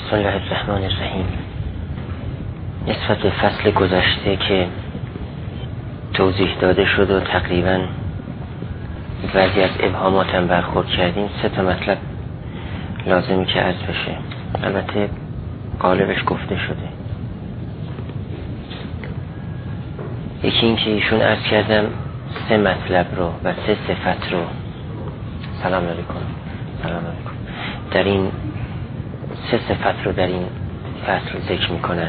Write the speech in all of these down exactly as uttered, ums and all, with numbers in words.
بسم الله الرحمن الرحیم. نسبت به فصل گذشته که توضیح داده شد و تقریبا بعضی از ابهامات هم برخورد کردیم، سه تا مطلب لازمی که عرض بشه. البته غالبش گفته شده. یکی این که ایشون عرض کردم سه مطلب رو و سه صفت رو سلام علیکم سلام علیکم در این سه صفت رو در این فصل ذکر میکنن.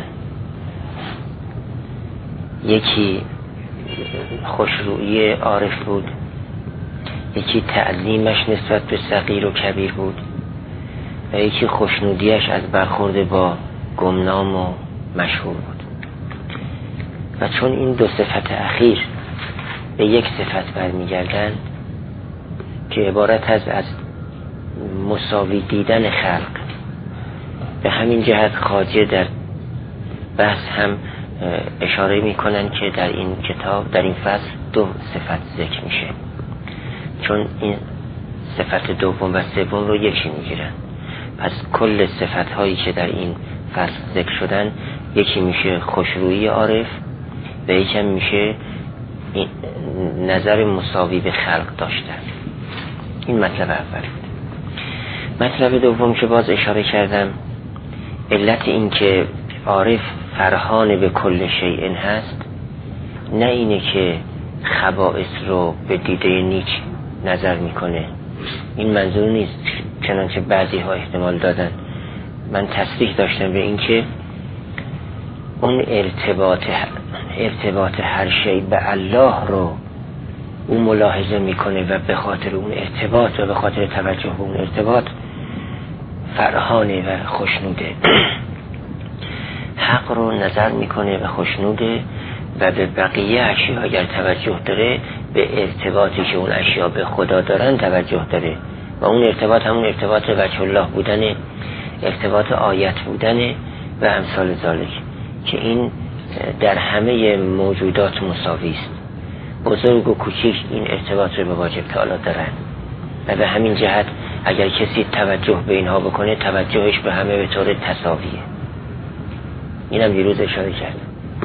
یکی خوشرویی عارف بود، یکی تعظیمش نسبت به صغیر و کبیر بود و یکی خوشنودیش از برخورد با گمنام و مشهور بود. و چون این دو صفت اخیر به یک صفت برمیگردن که عبارت از از مساوی دیدن خلق، به همین جهت خواجه در بحث هم اشاره میکنن که در این کتاب در این فصل دو صفت ذکر میشه، چون این صفت دوم و سوم رو یکی میگیرن. پس کل صفت هایی که در این فصل ذکر شدن، یکی میشه خوشرویی عارف و یکی میشه نظر مساوی به خلق داشتن. این مطلب اول بود. مطلب دوم که باز اشاره کردم، علت این که عارف فرحان به کل شیء هست، نه اینه که خبائث رو به دیده نیک نظر میکنه، این منظور نیست، چنانچه بعضی ها احتمال دادن. من تصریح داشتم به این که اون ارتباط ارتباط هر شیء به الله رو اون ملاحظه میکنه و به خاطر اون ارتباط و به خاطر توجه به اون ارتباط فرحانه و خوشنوده. حق رو نظر میکنه و خوشنوده و به بقیه اشیا اگر توجه داره، به ارتباطی که اون اشیا به خدا دارن توجه داره و اون ارتباط همون ارتباط وجه الله بودن، ارتباط آیت بودن و امثال ذالک، که این در همه موجودات مساوی است. بزرگ و کوچیک این ارتباط رو به واجب تعالی دارن و به همین جهت اگر کسی توجه به اینها بکنه، توجهش به همه به طور تساویه. اینم دیروز اشاره کردم.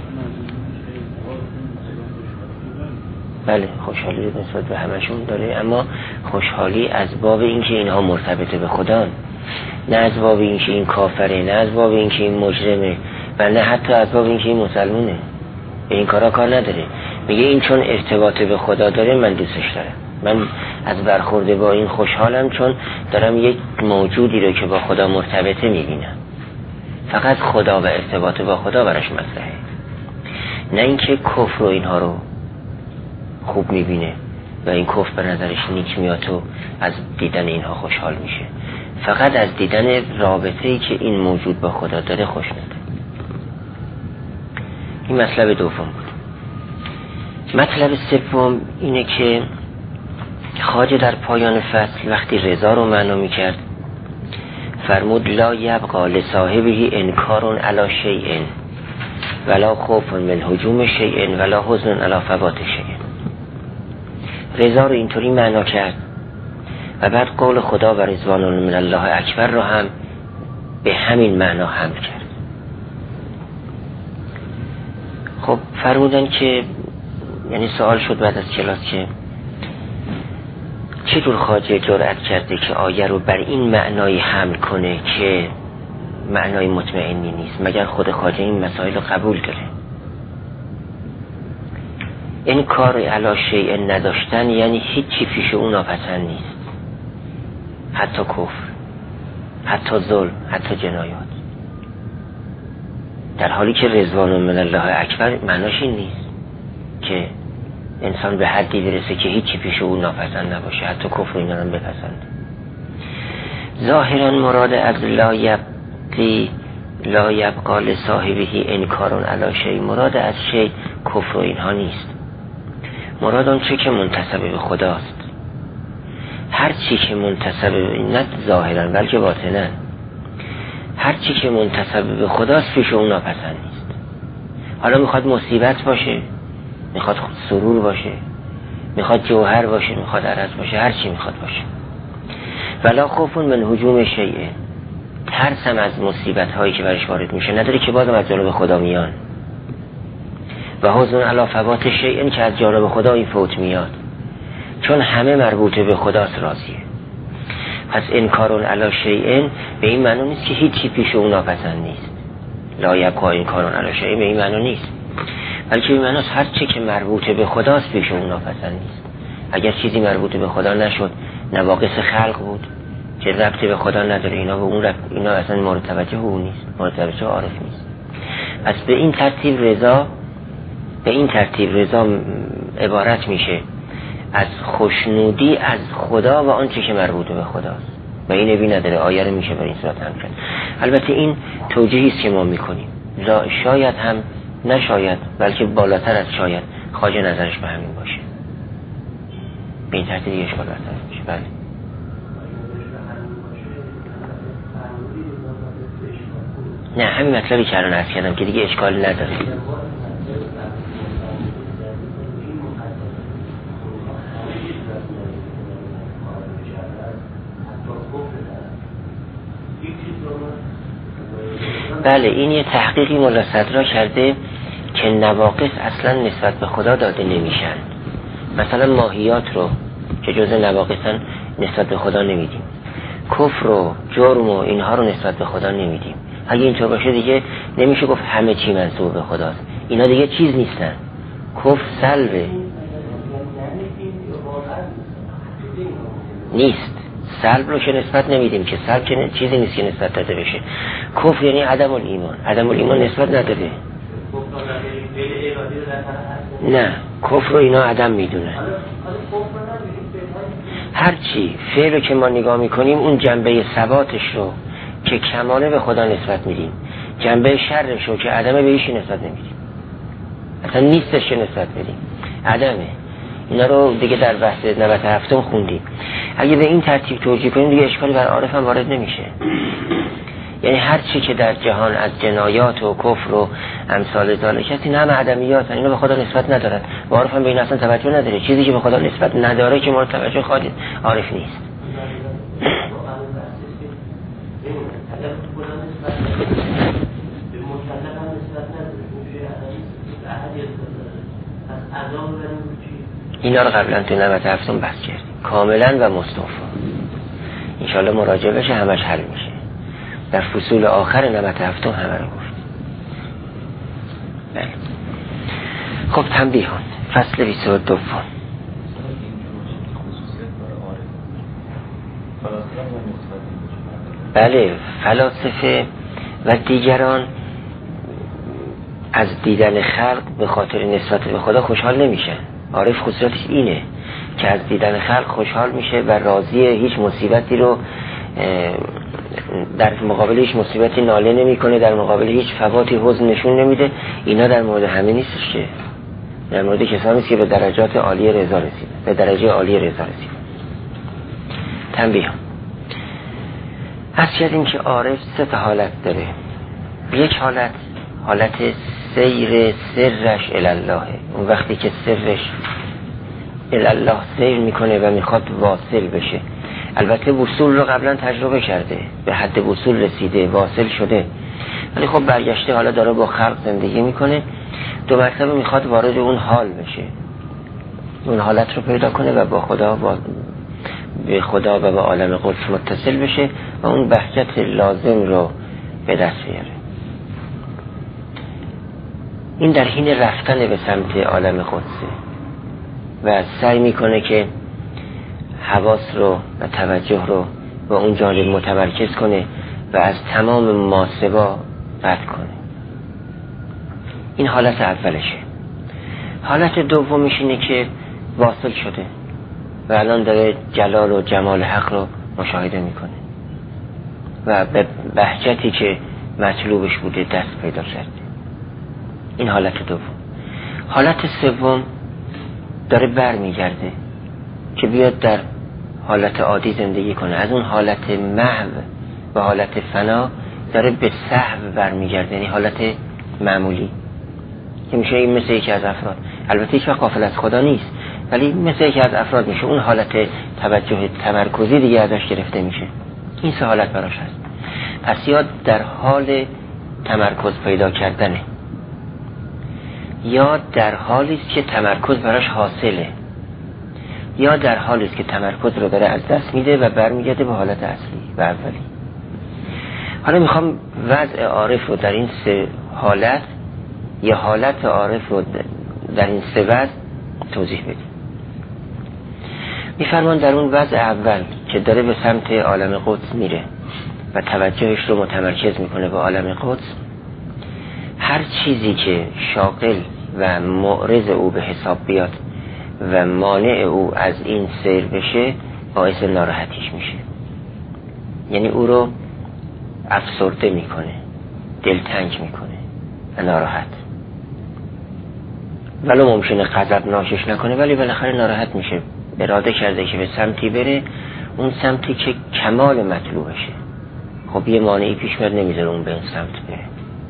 بله، خوشحالی نسبت به همشون داره، اما خوشحالی از باب اینکه اینها مرتبطه به خدا، نه از باب اینکه این کافره، نه از باب اینکه این مجرمه و نه حتی از باب اینکه این مسلمونه. به این کارا کار نداره. میگه این چون ارتباط به خدا داره من دوستش دارم، من از برخورد با این خوشحالم، چون دارم یک موجودی رو که با خدا مرتبطه میبینم. فقط خدا و ارتباط با خدا براش مطرحه، نه اینکه کفر و اینها رو خوب میبینه و این کفر به نظرش نیک میاد و از دیدن اینها خوشحال میشه. فقط از دیدن رابطه‌ای که این موجود با خدا داره خوشنوده. این مطلب دوم بود. مطلب سوم اینه که خواجه در پایان فصل وقتی رضا رو معنا میکرد فرمود لا یبقى لصاحبه انکار علی شیء ولا خوف من هجوم شیء ولا حزن علی فوات شیء. رضا رو اینطوری معنا کرد و بعد قول خدا و رضوان من الله اکبر رو هم به همین معنا حمل کرد. خب فرمودن که یعنی سوال شد بعد از کلاس که چطور خواجه جرأت کرده که آیه رو بر این معنای حمل کنه که معنای مطمئنی نیست، مگر خود خواجه این مسائل رو قبول داره؟ این کار علی شیء نداشتن یعنی هیچی پیش اون ناپسند نیست، حتی کفر، حتی ظلم، حتی جنایات، در حالی که رضوان من الله اکبر معناش این نیست که انسان به حدی برسه که هیچی پیش او ناپسند نباشه، حتی کفر اینا هم بپسنده. ظاهرا مراد از لا یبقی لا یبقى لصاحبه انکار علی شیء، مراد از شیء کفر و اینها نیست، مراد اون چه که منتسب به خداست. هر چی که منتسب به نه ظاهرا بلکه باطنا، هر چی که منتسب به خداست پیش اون ناپسند نیست. حالا میخواد مصیبت باشه، میخواد سرور باشه، میخواد جوهر باشه، میخواد عرض باشه، هر چی میخواد باشه. ولا خوف من هجوم شیء، ترسم از مصیبت هایی که برش وارد میشه نداره که بازم از جانب خدا میان. و حزن علی فوات شیء که از جانب خدا این فوت میاد، چون همه مربوطه به خداست راضیه. پس انکار علی شیء به این معنی نیست که هیچی پیش او ناپسند نیست. لا یبقا انکار علی شیء به این معنی نیست، بلکه به این معنی هر چی که مربوطه به خداست پیش او ناپسند نیست. اگر چیزی مربوطه به خدا نشد، نواقص خلق بود که ربطی به خدا نداره، اینا به اون ربط، اینا اصلا مورد توجه او نیست، مورد توجه عارف نیست. پس به این ترتیب رضا به این ترتیب رضا عبارت میشه از خوشنودی از خدا و آنچه که مربوط به خداست و این نبی نداره. آیه رو میشه بر این صورت هم کرد. البته این توجیهی است که ما میکنیم، شاید هم نشاید، بلکه بالاتر از شاید خواجه نظرش به همین باشه. به این ترتیب دیگه اشکال برطرف میشه. بله نه، همین مطلبی که الان عرض کردم که دیگه اشکال نداره. بله این یه تحقیقی مولا صدرا کرده که نواقص اصلا نسبت به خدا داده نمیشن. مثلا ماهیات رو که جزء نواقصن نسبت به خدا نمیدیم، کفر و جرم و اینها رو نسبت به خدا نمیدیم. اگه اینطور باشه دیگه نمیشه گفت همه چی منسوب به خداست. اینا دیگه چیز نیستن. کفر سلبه نیست، سلب رو که نسبت نمیدیم که سلب که چیزی نیست که نسبت داده بشه. کفر یعنی عدم الایمان، عدم الایمان نسبت نداره. نه کفر رو اینا عدم میدونه. هرچی فعل رو که ما نگاه میکنیم اون جنبه ثباتش رو که کماله به خدا نسبت میدیم، جنبه شرش رو که عدمه به ایشی نسبت نمیدیم، اصلا نیستش که نسبت بدیم، عدمه. اینا رو دیگه در بحث نوبت هفتم خوندیم. اگه به این ترتیب توجیه کنیم دیگه اشکالی بر عارف هم وارد نمیشه. یعنی هر چی که در جهان از جنایات و کفر و امثال ذالک هست، این همه عدمیات، اینا به خدا نسبت ندارن و عارف هم به این اصلا توجه نداره. چیزی که به خدا نسبت نداره که مورد توجه خواهد عارف نیست. اینا رو قبلا تو نوبت هفتم بحث کردیم کاملا و مستوفا. انشالله مراجعه بشه همش حل میشه. در فصول آخر نوبت هفتم همه رو گفت. بله. خب تنبیهان فصل بیست و دو. بله فلاسفه و دیگران از دیدن خلق به خاطر نسبت به خدا خوشحال نمیشن. عارف خصوصیتش اینه که از دیدن خلق خوشحال میشه و راضیه، هیچ مصیبتی رو در مقابل هیچ مصیبتی ناله نمیکنه، در مقابل هیچ فواتی حزن نشون نمیده. اینا در مورد همه نیستش، که در مورد کسانی است که به درجات عالی رضا رسید، به درجه عالی رضا رسید. تنبیه از کردیم که عارف سه تا حالت داره. یک حالت حالت سیر سرش الالله، اون وقتی که سرش الالله سیر میکنه و میخواد واصل بشه. البته وصول رو قبلا تجربه کرده، به حد وصول رسیده، واصل شده، ولی خب برگشته حالا داره با خلق زندگی میکنه. دو مرتبه میخواد وارد اون حال بشه، اون حالت رو پیدا کنه و با خدا با به خدا و به عالم قدس متصل بشه و اون بهجت لازم رو به دست بیاره. این در حین رفتن به سمت عالم قدسه و سعی میکنه که حواس رو و توجه رو به اون جانب متمرکز کنه و از تمام ماسوا رد کنه. این حالت اولشه. حالت دومش اینه که واصل شده و الان داره جلال و جمال حق رو مشاهده میکنه و به بهجتی که مطلوبش بوده دست پیدا کرده. این حالت دوم. حالت سوم داره بر میگرده که بیاد در حالت عادی زندگی کنه. از اون حالت محو و حالت فنا داره به سهو بر میگرده، یعنی حالت معمولی که میشه این مثل یکی از افراد. البته هیچ وقت غافل از خدا نیست، ولی مثل یکی از افراد میشه. اون حالت توجه تمرکزی دیگه ازش گرفته میشه. این سه حالت براش هست. پس یا در حال تمرکز پیدا کردنه یا در حالی است که تمرکز براش حاصله یا در حالی است که تمرکز رو داره از دست میده و برمیگرده به حالت اصلی و اولی. حالا میخوام وضع عارف رو در این سه حالت یا حالت عارف رو در این سه وضع توضیح بدیم. میفرمان در اون وضع اول که داره به سمت عالم قدس میره و توجهش رو متمرکز میکنه به عالم قدس، هر چیزی که شاغل و معرض او به حساب بیاد و مانع او از این سیر بشه باعث ناراحتیش میشه، یعنی او رو افسرده میکنه، دلتنگ میکنه و ناراحت. ولو ممکنه غضب ناشش نکنه ولی بالاخره ناراحت میشه، اراده کرده که به سمتی بره، اون سمتی که کمال مطلوبشه، خب یه مانعی پیش میاد نمیذاره اون به این سمت بره.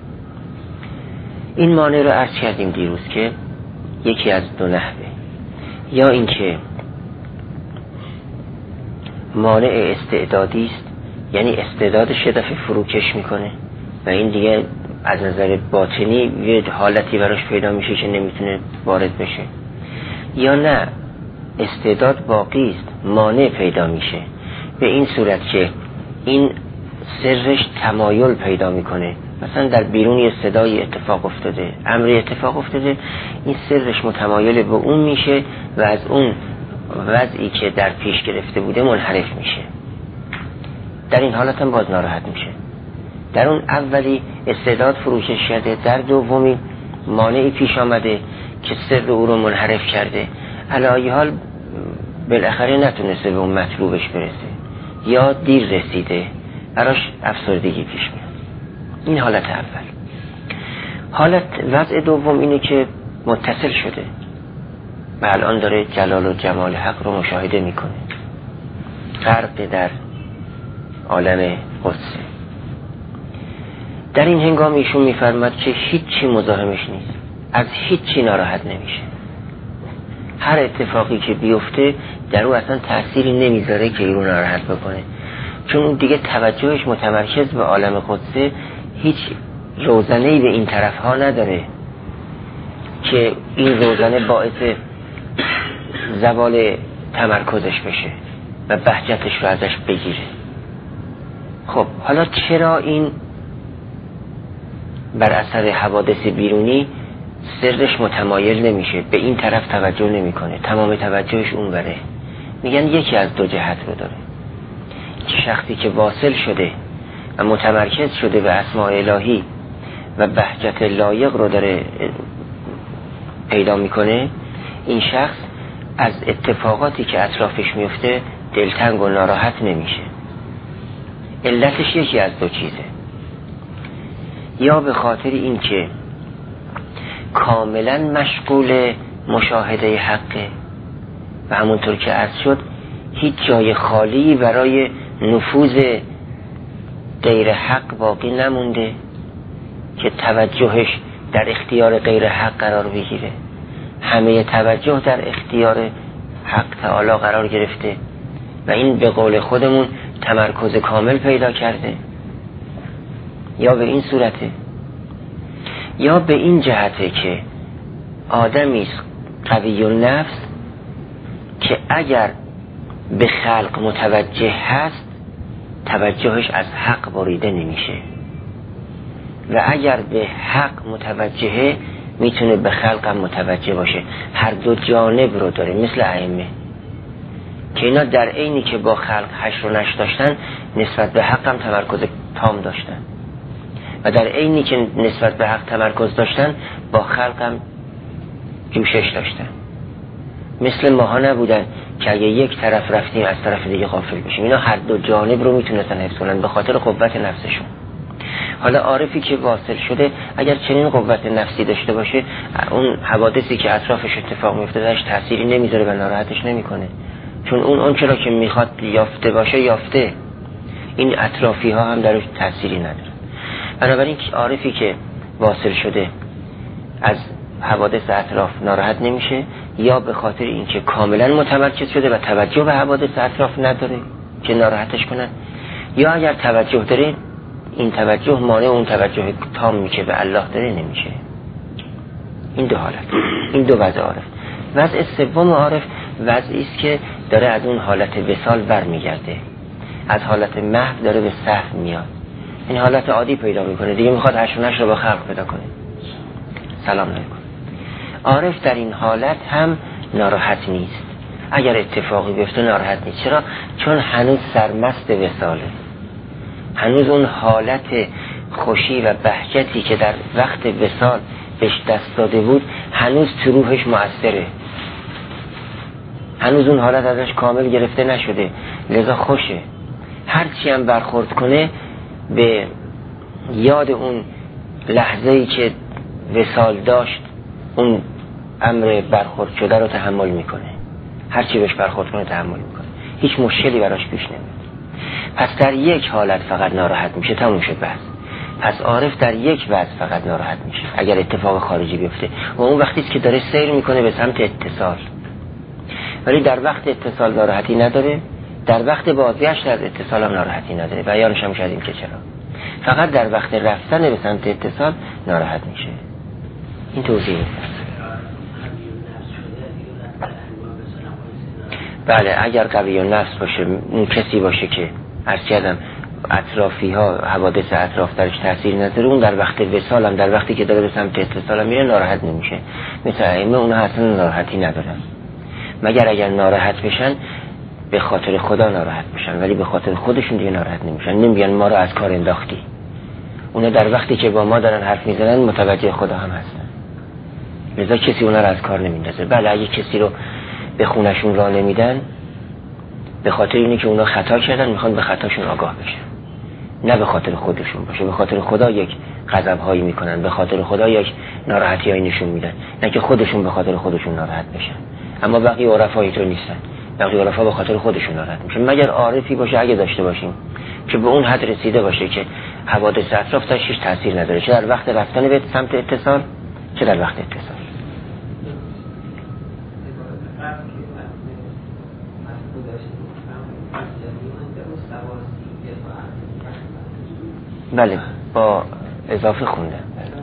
این مانع رو عرض کردیم دیروز که یکی از دو نحوه، یا اینکه مانع استعدادی است، یعنی استعدادش یه دفعه فروکش میکنه و این دیگه از نظر باطنی یه حالتی براش پیدا میشه که نمیتونه وارد بشه، یا نه استعداد باقی است، مانع پیدا میشه به این صورت که این سرش تمایل پیدا میکنه. مثلا در بیرون یه صدای اتفاق افتاده، امری اتفاق افتاده، این سرش متمایل به اون میشه و از اون وضعی که در پیش گرفته بوده منحرف میشه. در این حالت هم باز ناراحت میشه. در اون اولی استعداد فروکش کرده، در دومی مانعی پیش آمده که سر او رو منحرف کرده، علی حال بالاخره نتونسته به اون مطلوبش برسه یا دیر رسیده، براش افسردگی پیش میاد. این حالت اول. حالت وضع دوم اینه که متصل شده و الان داره جلال و جمال حق رو مشاهده میکنه، غرق در عالم قدس. در این هنگام ایشون میفرماد که هیچی مزاحمش نیست، از هیچی ناراحت نمیشه، هر اتفاقی که بیفته در او اصلا تأثیری نمیذاره که او ناراحت بکنه، چون دیگه توجهش متمرکز به عالم قدسه، هیچ روزنه‌ای به این طرف ها نداره که این روزنه باعث زوال تمرکزش بشه و بهجتش رو ازش بگیره. خب حالا چرا این بر اثر حوادث بیرونی سرش متمایل نمیشه، به این طرف توجه نمیکنه، تمام توجهش اون بره؟ میگن یکی از دو جهت رو داره. شخصی که واصل شده و متمرکز شده به اسماء الهی و بهجت لایق رو داره پیدا میکنه، این شخص از اتفاقاتی که اطرافش میفته دلتنگ و ناراحت نمیشه. علتش یکی از دو چیزه، یا به خاطر این که کاملا مشغول مشاهده حقه و همونطور که عرض شد هیچ جای خالی برای نفوذ غیر حق باقی نمونده که توجهش در اختیار غیر حق قرار بگیره، همه توجه در اختیار حق تعالی قرار گرفته و این به قول خودمون تمرکز کامل پیدا کرده. یا به این صورته، یا به این جهته که آدمی است قوی النفس که اگر به خلق متوجه هست توجهش از حق بریده نمیشه و اگر به حق متوجهه میتونه به خلق هم متوجه باشه. هر دو جانب رو داره، مثل ائمه که اینا در عینی که با خلق حشر و نشر داشتن نسبت به حق هم تمرکز تام داشتن و در عینی که نسبت به حق تمرکز داشتن با خلق هم جوشش داشتن. مثل ماها نبودن که اگه یک طرف رفتیم از طرف دیگه غافل بشیم. اینا هر دو جانب رو میتونستن حفظ کنن به خاطر قوت نفسشون. حالا عارفی که واصل شده اگر چنین قوت نفسی داشته باشه، اون حوادثی که اطرافش اتفاق میفته درش تأثیری نمیذاره و ناراحتش نمیکنه، چون اون اون چرا که میخواد یافته باشه یافته، این اطرافی ها هم درش تأثیری نداره. بنابراین عارفی که واصل شده از حوادث اطراف ناراحت نمیشه، یا به خاطر اینکه کاملا متمرکز شده و توجه به حوادث اطراف نداره که ناراحتش کنن، یا اگر توجه داره این توجه مانع اون توجه تامی که به الله داره نمیشه. این دو حالت، این دو وضع عارف. وضع سوم عارف وضعی است که داره از اون حالت وصال برمیگرده، از حالت محو داره به صحو میاد، این حالت عادی پیدا میکنه دیگه، میخواد هشت و نشت رو با خلق پیدا کنه. سلام علیکم. عارف در این حالت هم ناراحت نیست، اگر اتفاقی بیفته ناراحت نیست. چرا؟ چون هنوز سرمست وصاله، هنوز اون حالت خوشی و بهجتی که در وقت وصال بهش دست داده بود هنوز تو روحش مؤثره، هنوز اون حالت ازش کامل گرفته نشده، لذا خوشه. هرچی هم برخورد کنه به یاد اون لحظه‌ای که وصال داشت اون امر برخورد شده رو تحمل میکنه، هرچی بهش برخورد کنه تحمل میکنه، هیچ مشکلی براش پیش نمیاد. پس در یک حالت فقط ناراحت میشه، تموم شد بس. پس عارف در یک وضع فقط ناراحت میشه اگر اتفاق خارجی بیفته، و اون وقتی که داره سیر میکنه به سمت اتصال. ولی در وقت اتصال ناراحتی نداره، در وقت بازگشت از اتصال هم ناراحتی نداره. بیانش هم کردیم که چرا. فقط در وقت رفتن به سمت اتصال ناراحت میشه. این توضیح است. بله، اگر قوی و نفس باشه، اون کسی باشه که عرض کردم اطرافی ها حوادث اطراف درش تاثیر نداره، اون در وقت وصال هم، در وقتی که داره به سمت اتصال هم میره ناراحت نمیشه. مثل ائمه اونها اصلا ناراحتی ندارن، مگر اگر ناراحت بشن به خاطر خدا ناراحت بشن، ولی به خاطر خودشون دیگه ناراحت نمیشن. نمیگن ما رو از کار انداختی. اونا در وقتی که با ما دارن حرف میزنن متوجه خدا هم هستن، لذا کسی اونا رو از کار نمیندازه. بله، اگه کسی رو به خونشون راه نمیدن به خاطر اینه که اونا خطا کردن، میخوان به خطاشون آگاه بشن، نه به خاطر خودشون باشه. به خاطر خدا یک غضب هایی میکنن، به خاطر خدا یک ناراحتی هایی نشون میدن، نه که خودشون به خاطر خودشون ناراحت بشن. اما بقیه عرفا اینطور نیستن، بقیه عرفا به خاطر خودشون ناراحت میشن. مگر عارفی باشه اگه داشته باشیم که به اون حد رسیده باشه که حوادث اطراف تاش هیچ تاثیر نداره، چه در وقت رفتن به سمت اتصال چه در وقت اتصال. بله، با اضافه خوندم.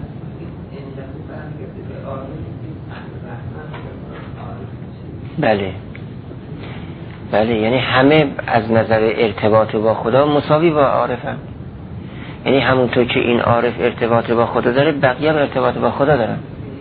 بله بله، یعنی همه از نظر ارتباط با خدا مساوی با عارفن. یعنی همونطور که این عارف ارتباط با خدا داره، بقیه هم ارتباط با خدا دارن.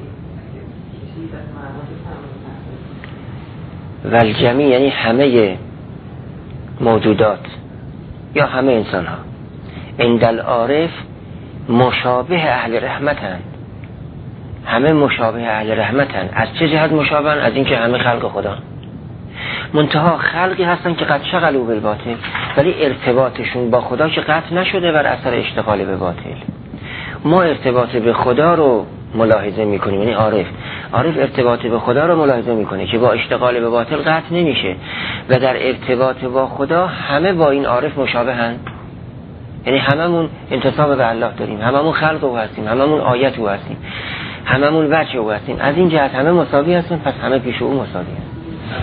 والجمی یعنی همه موجودات یا همه انسان ها عند العارف مشابه اهل رحمتن، همه مشابه اهل رحمتن. از چه جهت مشابهن؟ از اینکه همه خلق خدا، منتها خلقی هستن که قد شغلوا بالباطل، ولی ارتباطشون با خدا که قطع نشده بر اثر اشتغال به باطل. ما ارتباط به خدا رو ملاحظه میکنیم، یعنی عارف عارف ارتباط به خدا رو ملاحظه میکنه که با اشتغال به باطل قطع نمیشه، و در ارتباط با خدا همه با این عارف مشابهن. یعنی هممون انتساب به الله داریم، هممون خلق او هستیم، هممون آیت او هستیم، هممون وجه او هستیم. از این جهت همه مساوی هستیم، پس همه پیش او مساوی هستیم.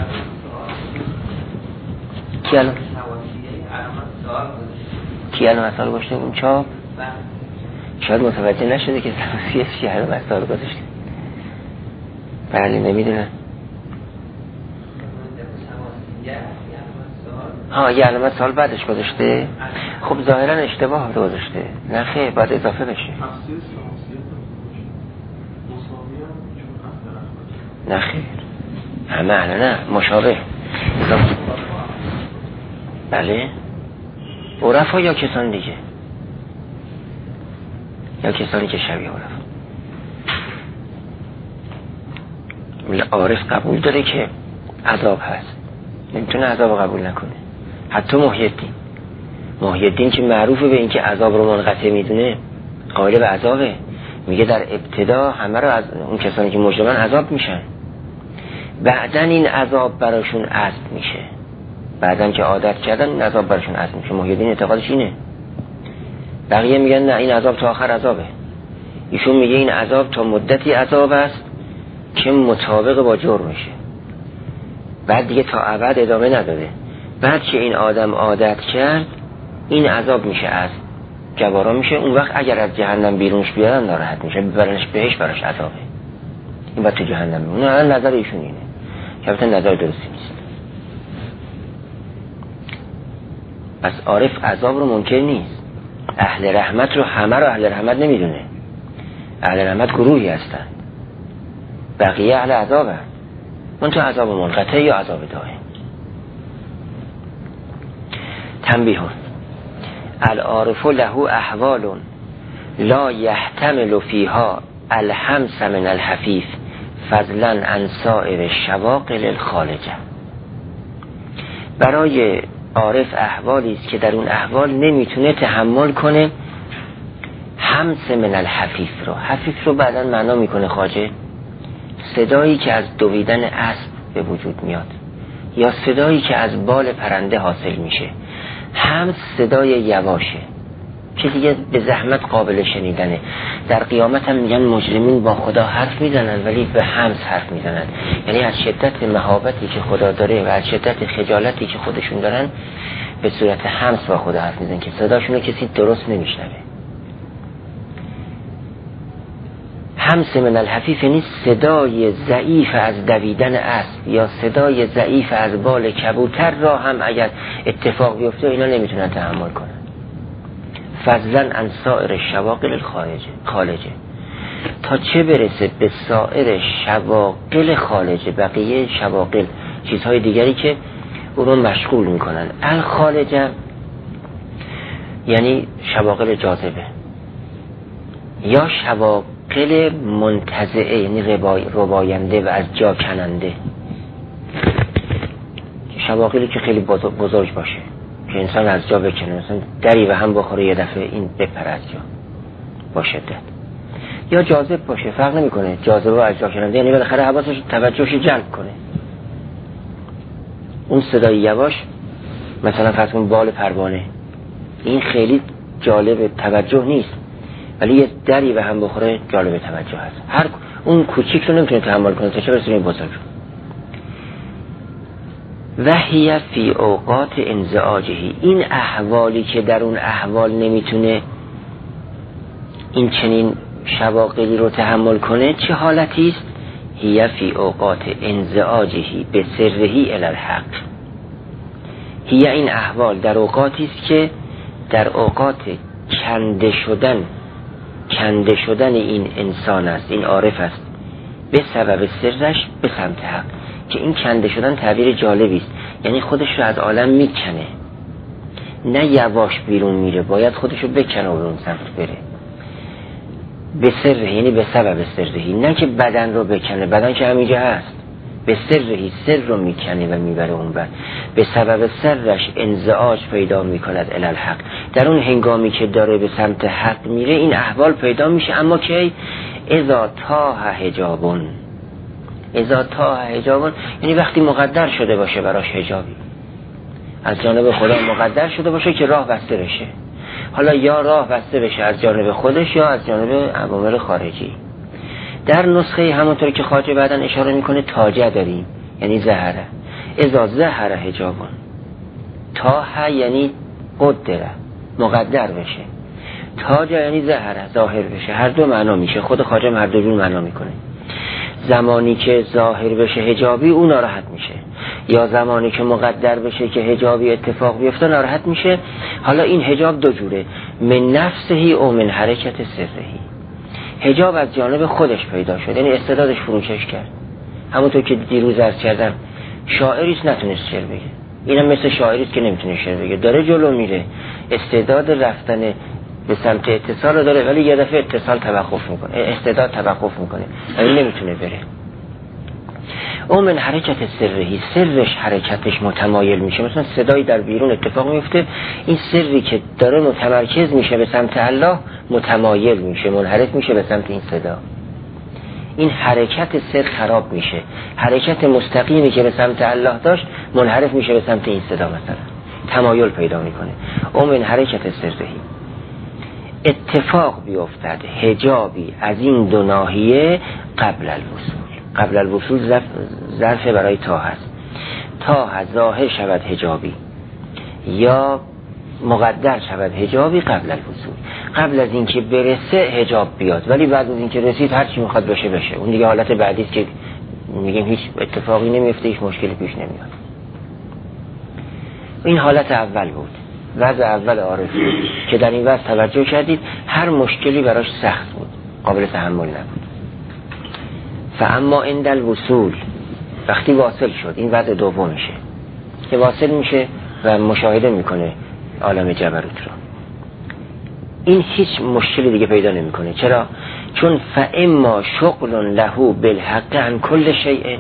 کی الان کی الان مثال گذاشته اون چاپ شاید متوجه نشده که توصیه چی الان مثال گذاشته. بله نمیدونم. ها یه علامت سال بعدش گذاشته. خب ظاهرا اشتباه گذاشته. نه خیر، باید اضافه بشه. نه خیر، همه نه نه مشابه. بله، عرفا یا کسان دیگه، یا کسانی که شبیه عرف. عارف قبول داره که عذاب هست، نمیتونه عذاب قبول نکنه. حتی محی الدین محی الدین که معروفه به این که عذاب رو منقطع میدونه، قائل به عذابه. میگه در ابتدا همه رو از اون کسانی که مجرمن عذاب میشن، بعدن این عذاب براشون عزم میشه، بعدن که عادت کردن این عذاب براشون عزم میشه. محی الدین اعتقادش اینه. بقیه میگن نه، این عذاب تا آخر عذابه. ایشون میگه این عذاب تا مدتی عذاب است که مطابق با جرمشه، بعد دیگه تا ابد ادامه نداره. بعد که این آدم عادت کرد این عذاب میشه عزم، جوارا میشه. اون وقت اگر از جهنم بیرونش بیارن ناراحت میشه، ببرنش بهش براش عذابه. این بعد تو جهنم میمونه. الان نظر ایشون اینه که البته نظر درستی نیست. پس عارف عذاب رو منکر نیست. اهل رحمت رو همه رو اهل رحمت نمیدونه. اهل رحمت گروهی هستن، بقیه اهل عذاب هست. من تو عذاب منقطع یا عذاب دائم. تنبیه: العارف له احوال لا يحتمل فيها الحمس من الحفیف فضلا عن سائر الشواغل الخالجه. برای عارف احوالی است که در اون احوال نمیتونه تحمل کنه حمس من الحفیف رو. حفیف رو بعداً معنا میکنه خواجه صدایی که از دویدن اسب به وجود میاد یا صدایی که از بال پرنده حاصل میشه. حمس صدای یواشه که دیگه به زحمت قابل شنیدنه. در قیامت هم میگن مجرمین با خدا حرف میزنن ولی به حمس حرف میزنن، یعنی از شدت مهابتی که خدا داره و از شدت خجالتی که خودشون دارن به صورت حمس با خدا حرف میزنن که صداشون رو کسی درست نمیشنوه. حمس من الحفیف یعنی صدای ضعیف از دویدن اسب یا صدای ضعیف از بال کبوتر را هم اگر اتفاق بیفته اینا نمیتونن تحمل کنن. فضلا عن سائر شواغل الخارجه خالجه، تا چه برسه به سائر شواغل خالجه، بقیه شواغل چیزهای دیگری که او رو مشغول میکنن. الخالجه یعنی شواغل جاذبه یا شواغل منتزعه یعنی رباینده و از جا کننده. شواغلی که خیلی بزرگ باشه که انسان از جا بکنه، مثلا دری و هم بخوره یه دفعه این بپره از جا با شدت. یا جاذب باشه، فرق نمیکنه جاذبه و از جا کننده، یعنی بالاخره حواسش توجهش جلب کنه. اون صدای یواش مثلا فرض کن بال پروانه، این خیلی جالب توجه نیست ولی یه دری و هم بخوره جالب توجه هست. هر اون کوچیک رو نمیتونه تحمل کنه تا چه برسه این بزرگ. وحی فی اوقات انزعاجهی، این احوالی که در اون احوال نمیتونه این چنین شواغلی رو تحمل کنه چه حالتی است؟ هی فی اوقات انزعاجهی به سرهی الی الحق. هی این احوال در اوقاتی است که در اوقات کنده شدن کنده شدن این انسان است، این عارف است، به سبب سرش به سمت حق. که این کنده شدن تعبیر جالبی است، یعنی خودش رو از عالم میکنه، نه یواش بیرون میره، باید خودش رو بکنه و به اون سمت بره. به سره یعنی به سبب سرهی، نه که بدن رو بکنه، بدن که همینجا هست. به سرهی سر رو میکنه و میبره اون بر. به سبب سرش انزعاج پیدا میکند الی الحق، در اون هنگامی که داره به سمت حق میره این احوال پیدا میشه. اما که اذا تاه حجابون، اذا تاه حجابون یعنی وقتی مقدر شده باشه براش حجابی از جانب خدا مقدر شده باشه که راه بسته بشه. حالا یا راه بسته بشه از جانب خودش یا از جانب عوامل خارجی. در نسخه همونطور که خواجه بعدن اشاره میکنه تاجه داریم، یعنی زهره. اذا زهره حجابون، تاه یعنی قدره مقدر بشه، تاجه یعنی زهره ظاهر بشه. هر دو معنا میشه، خود خواجه هر دو جور معنا میکنه. زمانی که ظاهر بشه حجابی اون ناراحت میشه، یا زمانی که مقدر بشه که حجابی اتفاق بیفته ناراحت میشه. حالا این حجاب دو جوره، من نفسهی او من حرکت سرهی. حجاب از جانب خودش پیدا شد، یعنی استعدادش فروکش کرد. همونطور که دیروز عرض کردم شاعریست نتونست شعر بگه، اینم مثل شاعریست که نمیتونه شعر بگه، داره جلو میره، استعداد رفتن به سمت اتصال داره ولی یه دفعه اتصال توقف میکنه، استعداد توقف میکنه ولی نمیتونه بره. او من حرکت سرهی، سرش حرکتش متمایل میشه. مثلا صدایی در بیرون اتفاق میفته، این سری که داره متمرکز میشه به سمت الله متمایل میشه، منحرف میشه به سمت این صدا. این حرکت سر خراب میشه، حرکت مستقیمی که به سمت الله داشت منحرف میشه به سمت این صدا، مثلا تمایل پیدا میکنه. او من حرکت سرهی. اتفاق بیفتد حجابی از این دو ناحیه قبل الوصول. قبل الوصول ظرف برای تا هست. تا ظاهر شود حجابی یا مقدر شود حجابی قبل الوصول، قبل از اینکه برسه حجاب بیاد، ولی بعد از اینکه رسید هر چی میخواد بشه بشه. اون دیگه حالت بعدی است که میگیم هیچ اتفاقی نمیفته، هیچ مشکلی پیش نمیاد. این حالت اول بود، وضع اول عارف بود که در این وضع توجه کردید هر مشکلی براش سخت بود، قابل تحمل نبود. فاما عند الوصول، وقتی واصل شد، این وضع دومشه که واصل میشه و مشاهده میکنه عالم جبروت رو، این هیچ مشکلی دیگه پیدا نمیکنه. چرا؟ چون فاما شغل له بالحق عن کل شیء،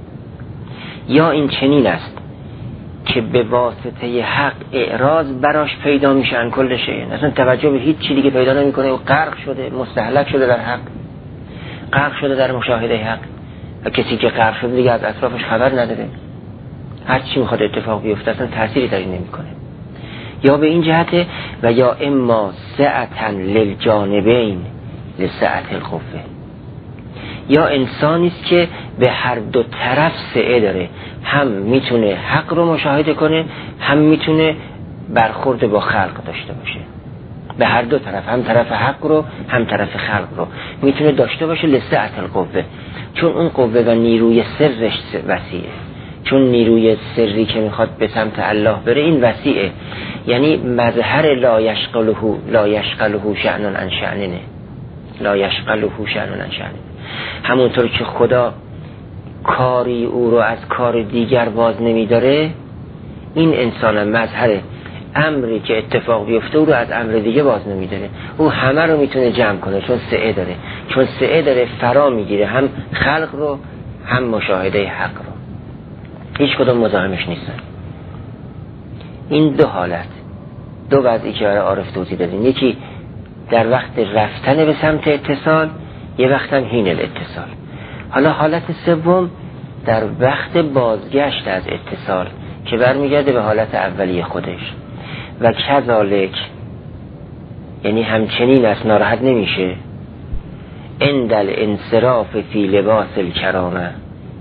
یا این چنین است که به واسطه حق اعراض براش پیدا میشه عن کل شیء، اصلا توجه به هیچ چی دیگه پیدا نمیکنه و غرق شده، مستهلک شده در حق، غرق شده در مشاهده حق. و کسی که غرق شده دیگه از اطرافش خبر نداره، هر چی میخواد اتفاق بیفته اصلا تأثیری در این نمیکنه. یا به این جهته و یا اما سعتن للجانبین لسعت القوه، یا انسانی است که به هر دو طرف سعه داره، هم میتونه حق رو مشاهده کنه، هم میتونه برخورد با خلق داشته باشه. به هر دو طرف، هم طرف حق رو هم طرف خلق رو میتونه داشته باشه لسعت القوه، چون اون قوه و نیروی سرش وسیعه، چون نیروی سری که میخواد به سمت الله بره این وسیعه. یعنی مظهر لا یشغله لا یشغله شأن عن شأنه، لا یشغله شأن عن شأنه. همونطور که خدا کاری او رو از کار دیگر باز نمیداره، این انسان مظهر امری که اتفاق بیفته او رو از امر دیگه باز نمیداره. او همه رو میتونه جمع کنه چون سعه داره، چون سعه داره فرا میگیره هم خلق رو هم مشاهده حق رو، هیچ کدوم مزاحمش نیستن. این دو حالت، دو وضعی که برای عارف توضیح دادیم، یکی در وقت رفتن به سمت اتصال، یه وقت هم حین الاتصال. حالا حالت سوم در وقت بازگشت از اتصال که برمیگرده به حالت اولیه خودش. و کذالک، یعنی همچنین است، ناراحت نمیشه. عند الانصراف فی لباس الکرامه،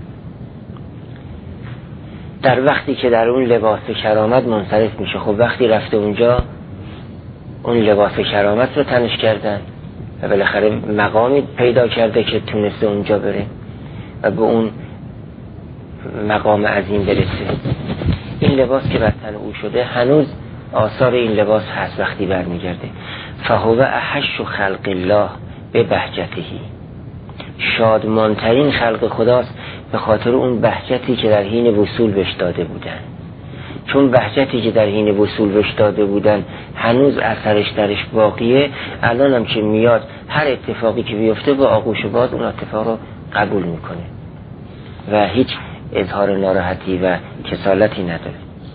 در وقتی که در اون لباس کرامت منصرف میشه. خب وقتی رفته اونجا اون لباس کرامت رو تنش کردن و بالاخره مقامی پیدا کرده که تونسته اونجا بره و به اون مقام عظیم برسه. این لباس که بر تن او شده هنوز آثار این لباس هست وقتی برمیگرده. فهو احش خلق الله به بهجتهی، شادمانترین خلق خداست به خاطر اون بهجتی که در حین وصول بهش داده بودن. چون بهجتی که در حین وصول بهش داده بودن هنوز اثرش درش باقیه، الان هم که میاد هر اتفاقی که بیفته با آغوش باز اون اتفاق رو قبول میکنه و هیچ اظهار ناراحتی و کسالتی نداره.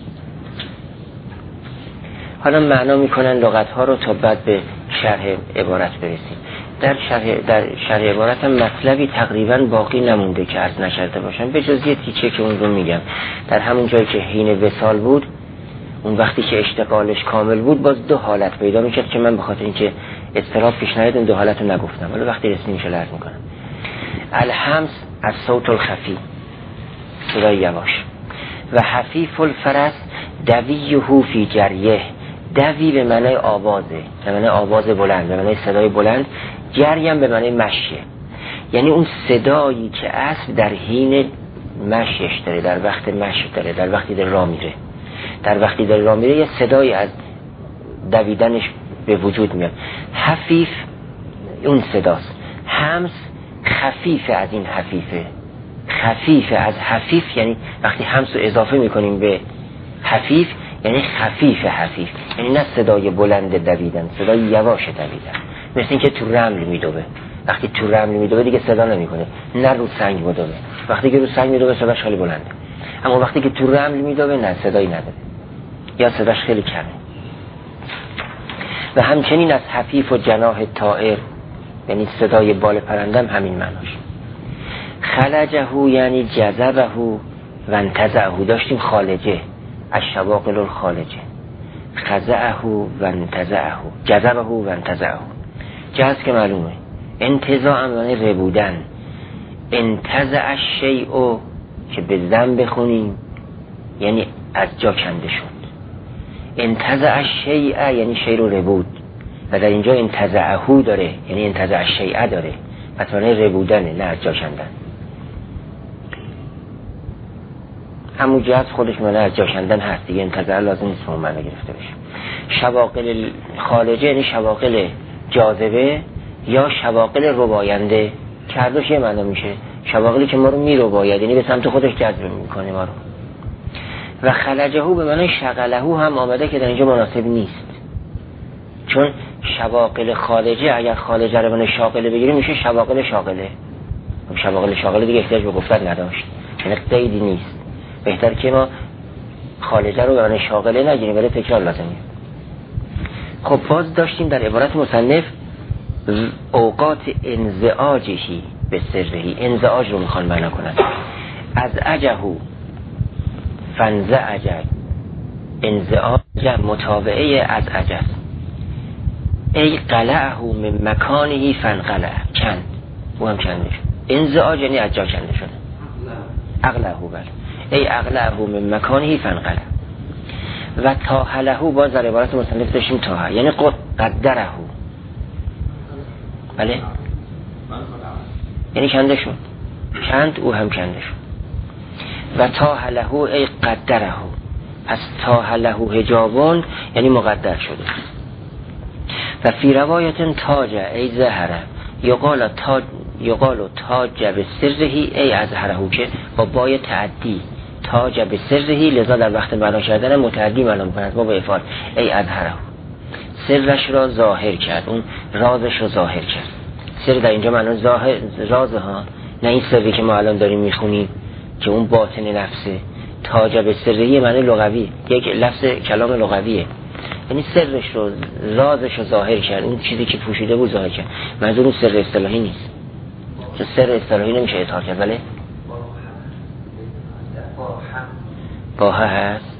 حالا معنا میکنن لغت ها رو تا بعد به شرح عبارت برسیم. در شرح, در شرح عبارت هم مطلبی تقریبا باقی نمونده که عرض نشرده باشم، به جز یه تیچه که اون رو میگم. در همون جایی که حین وصال بود، اون وقتی که اشتغالش کامل بود، باز دو حالت پیدا میکرد که من به خاطر اینکه اضطراب پیش نیاد اون دو حالت رو نگفتم، ولی وقتی رسمی میشه عرض میکنم. الحمس از صوت الخفی، صدای یواش. و حفیف الفرس دویه فی جریه، دوی به معنی آوازه، به معنی آواز بلند، به معنی صدای بلند. جریم به معنی مشیه، یعنی اون صدایی که اسب در حین مشیش داره، در وقت مشی داره، در وقتی در راه میره، در وقتی در راه میره یه صدایی از دویدنش به وجود میاد. حفیف اون صداست. همس خفیف از این حفیفه، خفیف از حفیف، یعنی وقتی همس رو اضافه میکنیم به حفیف یعنی خفیف حفیف، یعنی نه صدای بلند دویدن، صدای یواش دویدن. مثل این که تو رمل میدوه، وقتی تو رمل میدوه دیگه صدا نمیکنه، نه رو سنگ میدوه، وقتی که رو سنگ میدوه صداش خیلی بلنده، اما وقتی که تو رمل میدوه نه، صدایی نداره یا صداش خیلی کمه. و همچنین از حفیف و جناح طائر، یعنی صدای بال پرندم همین معناش. خلجه یعنی جذبه و انتزعه، داشتیم خالجه، الشواغل الخالجه، خزعه و انتزعه، جذبه و انتزعه. جذب که معلومه، انتزاع معنی ربودن. انتزع الشیء که به ضم بخونیم یعنی از جا کنده شد. انتزع الشیء یعنی شی رو ربود و در اینجا انتزعهو داره یعنی انتزع الشیء داره، پس معنی ربودنه نه از جا کندن. همون جهت خودش معنی از جا کندن هست دیگه، انتزع لازم نیست اون معنی گرفته بشه. شواغل خارجه یعنی شواغل جاذبه یا شواغل رباینده که هر دوش یه معنی میشه. شواغلی که ما رو میرباید یعنی به سمت خودش جذب میکنه ما رو. و خلجهو به معنی شغلهو هم آمده که در اینجا مناسب نیست، چون شواغل خارجه اگر خارجه رو به شاغله بگیریم میشه شواغل شاغله. شواغل شاغله دیگه احتیاج به گفتن نداشت، یعنی قیدی نیست. بهتر که ما خارجه رو به معنی شاغله نگیریم ولی تکرار لازمه. خب باز داشتیم در عبارت مصنف اوقات انزعاجهی به سرهی، انزعاج رو میخوان معنا کنن. از عجهو فنزعج، انزعاج متابعه از عجز. ای قلعه من مکانهی فنقلع، کند او هم کنده شد. انزعاج یعنی از جا کنده شده. اقلعه بله، ای اقلعه من مکانهی فنقلع. و تاهله باز در عبارت مصنف داشتیم تاهه یعنی قدره، بله یعنی کنده شد، کند او هم کنده شد. و تاهله ای قدره، از تاهله حجابون یعنی مقدر شده. و فی روایت تاج ای زهره یقال تاج یقال تاج به سرهی ای ازهره، که با بای تعدی تاج به سرهی، لذا در وقت معنا کردن متعدی معنا می‌کند با افعال ای ازهره، سرش را ظاهر کرد، اون رازش را ظاهر کرد. سر در اینجا معنی ظاهر رازه ها، نه این سری که ما الان داریم میخونیم که اون باطن نفسه. تاج به سرهی معنی لغوی، یک لفظ کلام لغویه، یعنی سرش رو رازش رو ظاهر کرد، اون چیزی که پوشیده بود ظاهر کرد. منظور اون سر اصطلاحی نیست، چون سر اصطلاحی نمیشه اظهار کرد. بله باها هست،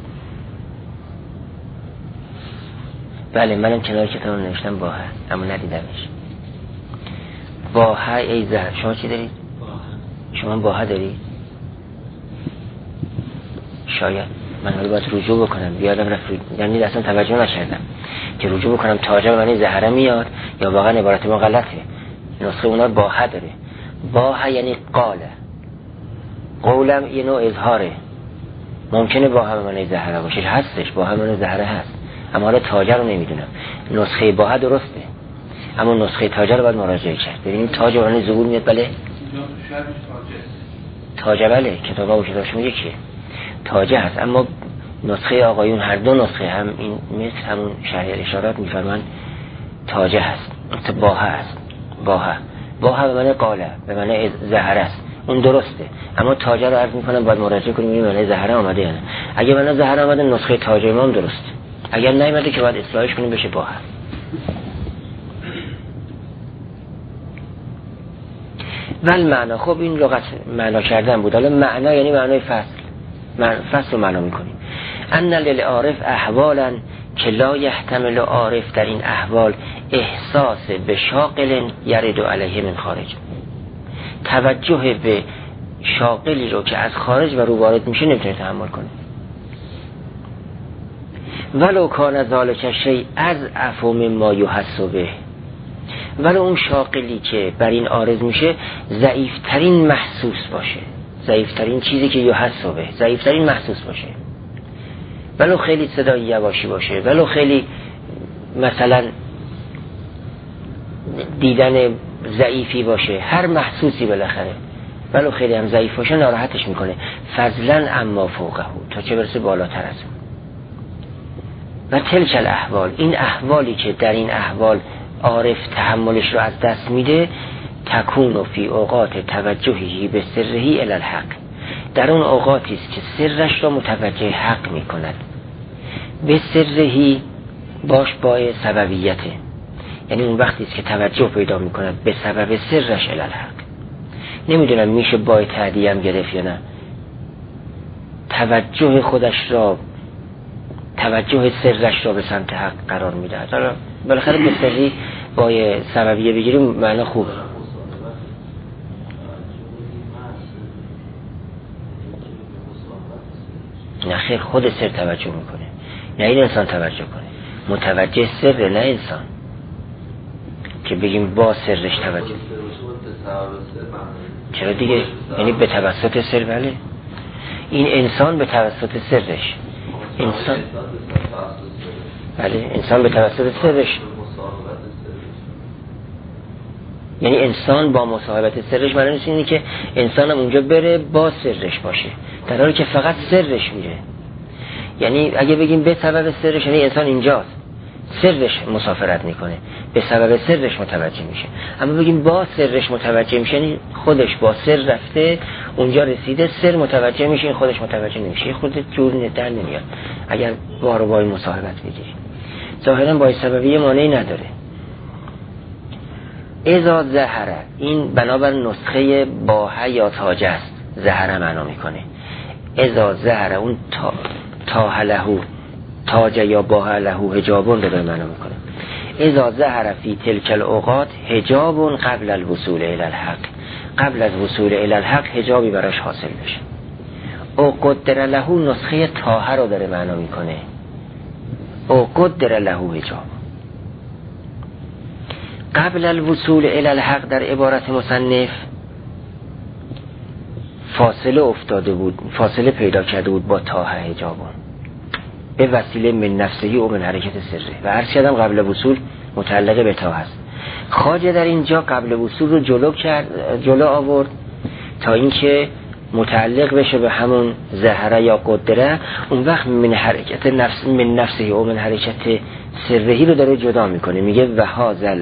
بله منم کنار کتاب نوشتم باها اما ندیدمش. باها ای زهر، شما چی دارید؟ شما باها دارید؟ شاید من حالا باید رجوع بکنم، بیادم رفت یعنی اصلا توجه نکردم که رجوع بکنم تاجه به معنی زهره میاد یا واقعا عبارت ما غلطه. نسخه اونا باها داره. باها یعنی قاله، قولم یه نوع اظهاره. ممکنه باها به معنی زهره باشه، هستش باها به معنی زهره هست، اما حالا تاجه رو نمیدونم. نسخه باها درسته اما نسخه تاجه رو باید مراجعه کرد. ببینیم تاجه به معنی ظهور میاد. بله تاجه بله کتاب ها و کتابشون یکیه، تاجه هست، اما نسخه آقایون هر دو نسخه هم این مثل همون شرح اشارات میفرمان تاجه هست، باها هست. باها باها به معنی قاله، به معنی زهره است، اون درسته، اما تاجه رو عرض میکنم باید مراجعه کنیم این معنی زهره آمده یا نه. اگه معنی زهره آمده نسخه تاجه ما هم درسته، اگر نیامده که باید اصلاحش کنیم بشه باها. ول معنا، خب این لغت معنا کردن بود، حالا معنا یعنی معنای فصل، فصل رو معنا میکنیم. ان للعارف احوالا که لا یحتمل عارف در این احوال احساس به شاغل یرد علیه من خارج، توجه به شاغلی رو که از خارج و رو وارد میشه نمیتونه تحمل کنه. ولو کان ذالک شیء از عفو مما یحس به، ولو اون شاغلی که بر این عارض میشه ضعیفترین محسوس باشه، ضعیفترین چیزی که یحس به ضعیفترین محسوس باشه، ولو خیلی صدای یواشی باشه، ولو خیلی مثلا دیدن ضعیفی باشه، هر محسوسی بالاخره ولو خیلی هم ضعیف باشه ناراحتش میکنه. فضلا اما فوقه، تا چه برسه بالاتر از اون. و تلک الاحوال، این احوالی که در این احوال عارف تحملش رو از دست میده، تکون و فی اوقات توجهی به سرهی الی الحق، در اون اوقاتی است که سرش را متوجه حق میکند. به سرهی باش بای سببیته، یعنی اون وقتی است که توجه پیدا میکند به سبب سرش الی الحق. نمیدونم میشه بای تعدیه هم گرفت یا نه، توجه خودش را، توجه سرش را به سمت حق قرار میده. حالا بالاخره به سری بای سببیه بگیریم معنی خوبه. نه خیر، خود سر توجه میکنه، نه این انسان توجه کنه، متوجه سر نه انسان که بگیم با سرش توجه. چرا دیگه؟ یعنی به توسط سر. بله این انسان به توسط سرش، انسان بله انسان به توسط سرش، یعنی انسان با مصاحبت سرش معنی نیست اینه که انسان هم اونجا بره با سرش باشه، در حالی که فقط سرش میره. یعنی اگه بگیم به سبب سرش، یعنی انسان اینجاست، سرش مسافرت میکنه، به سبب سرش متوجه میشه. اما بگیم با سرش متوجه میشه، یعنی خودش با سر رفته اونجا رسیده، سر متوجه میشه، این خودش متوجه نمیشه. خود جور در نمیاد اگر با رو بای مصاحبت بگیریم. ظاهرا با سببی مانعی نداره. اذا ظهر، این بنابر نسخه باها یا تاج است، ظهر معنا میکنه. اذا ظهر اون تا تاه له، تاج یا باها له حجابون رو معنا میکنه. اذا ظهر فی تلک الاوقات حجاب قبل الوصول الی الحق، قبل از وصول الی الحق حجابی براش حاصل بشه. او قدر له نسخه تاه رو داره معنا میکنه. او قدر له حجاب قبل الوصول الی الحق، در عبارت مصنف فاصله افتاده بود، فاصله پیدا کرده بود با تاه حجابون به وسیله من نفسه و من حرکت سره، و عرض کردم قبل وصول متعلق به تاه است. خواجه در اینجا قبل وصول رو جلو کرد، جلو آورد تا اینکه متعلق بشه به همون ظهره یا قدره. اون وقت من حرکت نفس من نفسه و من حرکت سرهی رو داره جدا میکنه، میگه و هازل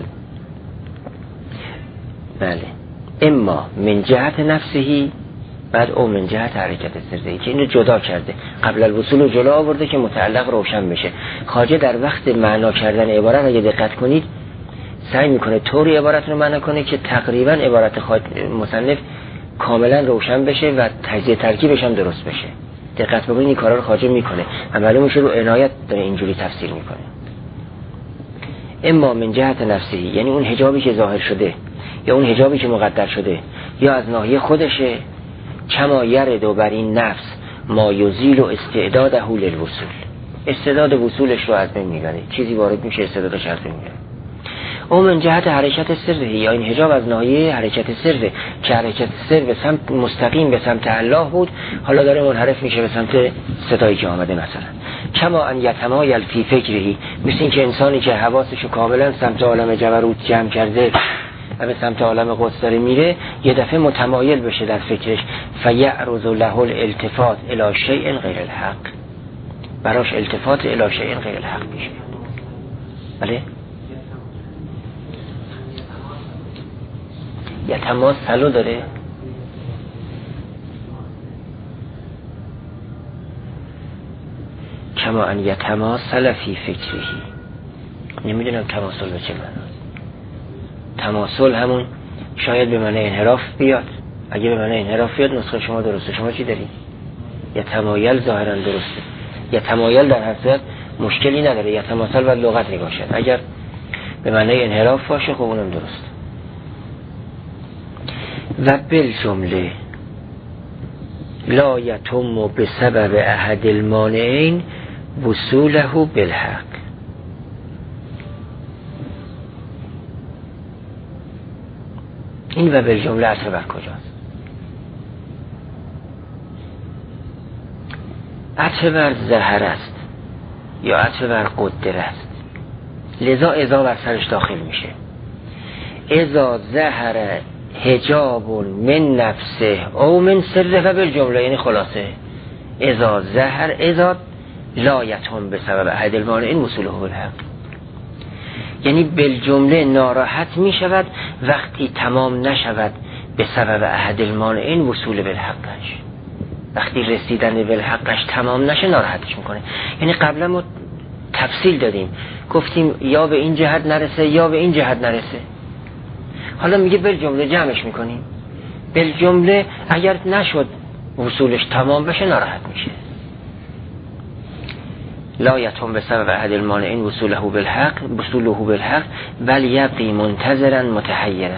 بله اما من جهت نفسهی بعد او من جهت حرکت سرهی، که اینو جدا کرده، قبل الوصول رو جلو آورده که متعلق روشن بشه. خواجه در وقت معنا کردن عبارت اگه دقت کنید سعی میکنه طوری عبارت رو معنا کنه که تقریبا عبارت مصنف کاملا روشن بشه و تجزیه ترکیبش هم درست بشه. دقت بکنید این کارا رو خواجه میکنه و معلوم میشه رو عنایت داره اینجوری تفسیر میکنه. اما من جهت نفسهی، یعنی اون حجابی که ظاهر شده یا اون حجابی که مقدر شده یا از ناحیه خودشه، کما یرد و بر این نفس ما یزیل و استعداد حول الوصول، استعداد وصولش رو از بین میبره، چیزی وارد میشه استعدادش از بین میبره. او من جهت حرکت سره، یا این حجاب از ناحیه حرکت سره که حرکت سر به سمت مستقیم به سمت الله بود، حالا داره منحرف میشه به سمت صدایی که آمده. مثلا کما ان یتمایل فی فکرهی، مثل این که انسانی که حواسشو کاملا سمت عالم جبروت جمع کرده و به سمت عالم قدس داره میره، یه دفعه متمایل بشه در فکرش، فیعرض له الالتفات الی شیء غیر الحق، براش التفات الی شیء غیر الحق میشه. بله یتماسلو داره، کما ان یتماسل فی فکرهی. نمیدونم تماسل به چه معناست. تماسل همون شاید به معنی انحراف بیاد. اگه به معنی انحراف بیاد نسخه شما درسته. شما چی دارید؟ یتمایل ظاهرا درسته. یتمایل در هر صورت مشکلی نداره. یتماسل و لغت نگاه شد. اگر به معنی انحراف باشه خب اونم درست. و بالجمله لا یتم بسبب احد المانعین وصوله بالحق. این و بالجمله عطف بر کجاست؟ عطف بر ظهر است یا عطف بر قدر است، لذا اذا بر سرش داخل میشه. اذا ظهر حجاب من نفسه او من سره و بالجمله، یعنی خلاصه اذا ظهر اذا لا یتم بسبب احد المانعین وصوله بالحق، یعنی بالجمله ناراحت می شود وقتی تمام نشود به سبب احد المانعین وصول بالحقش. وقتی رسیدن بالحقش تمام نشه ناراحتش میکنه. یعنی قبلا ما تفصیل دادیم، گفتیم یا به این جهت نرسه یا به این جهت نرسه. حالا میگه بالجمله جمعش میکنیم. بالجمله اگر نشد وصولش تمام بشه ناراحت میشه. لا یتم بسبب احد المانعین وصوله بالحق، وصوله بالحق بل یبقی منتظرا متحیرا.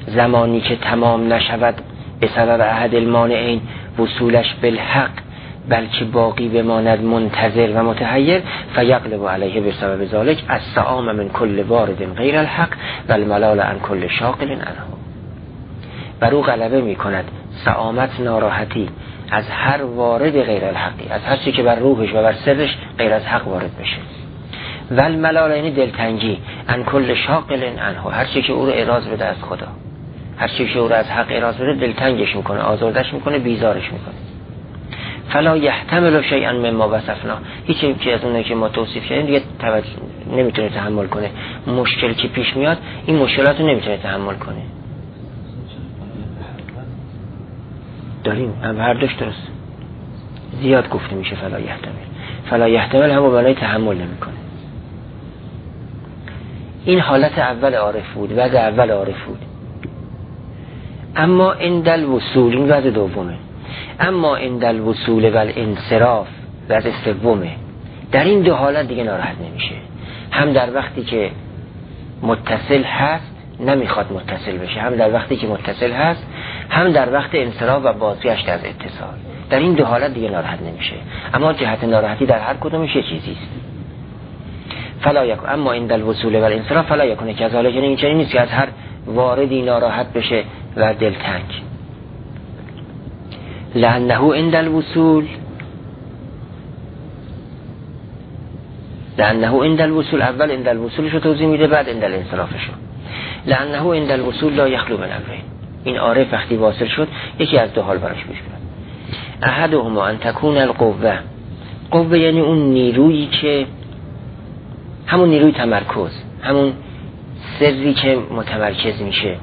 زمانی که تمام نشود به سبب احد المانعین وصولش بالحق، بلکه باقی بماند منتظر و متحیر، فیغلب علیه بسبب ذلک السآم من کل وارد غیر الحق و الملال عن کل شاغل عنه. بر او غلبه می کند سآمت، ناراحتی از هر وارد غیر الحقی، از هر چی که بر روحش و بر سرش غیر از حق وارد بشه. و الملال یعنی دلتنگی، عن کل شاغل عنه، هر چی که او رو اعراض بده از خدا، هر چی که او رو از حق اعراض بده دلتنگش میکنه، آزردش میکنه، بیزارش میکنه. فلا یحتمل شیئا مما وصفنا، هیچی که از اونایی که ما توصیف کردیم دیگه توجه نمیتونه تحمل کنه. مشکل که پیش میاد این مشکلات رو نمیتونه تحمل کنه. داریم هم هر دوش درست زیاد گفته میشه فلا یحتمل. فلا یحتمل هم معنای تحمل نمیکنه. این حالت اول عارف بود، وضع اول عارف بود. اما اندل وصول، این وضع دومه. اما اندل وصول و الانصراف، وضع سومه. در این دو حالت دیگه ناراحت نمیشه. هم در وقتی که متصل هست نمیخواد متصل بشه، هم در وقتی که متصل هست، هم در وقت انصراف و بازگشت از اتصال. در این دو حالت دیگه ناراحت نمیشه. اما جهت ناراحتی در هر کدومش یه چیزی است. فلا یک اما اندل وصول و الانصراف فلا یکونه کذالک، یعنی این چنین نیست که از هر واردی ناراحت بشه و دلتنگ. لأنه عند الوصول لأنه عند الوصول، اول عند الوصولش رو توضیح میده، بعد عند الانصرافش رو. لأنه عند الوصول لا یخلو من امرین، این عارف وقتی واصل شد یکی از دو حال براش پیش میاد. احدهما ان تکون القوه، قوه یعنی اون نیرویی که همون نیروی تمرکز، همون سری که متمرکز میشه.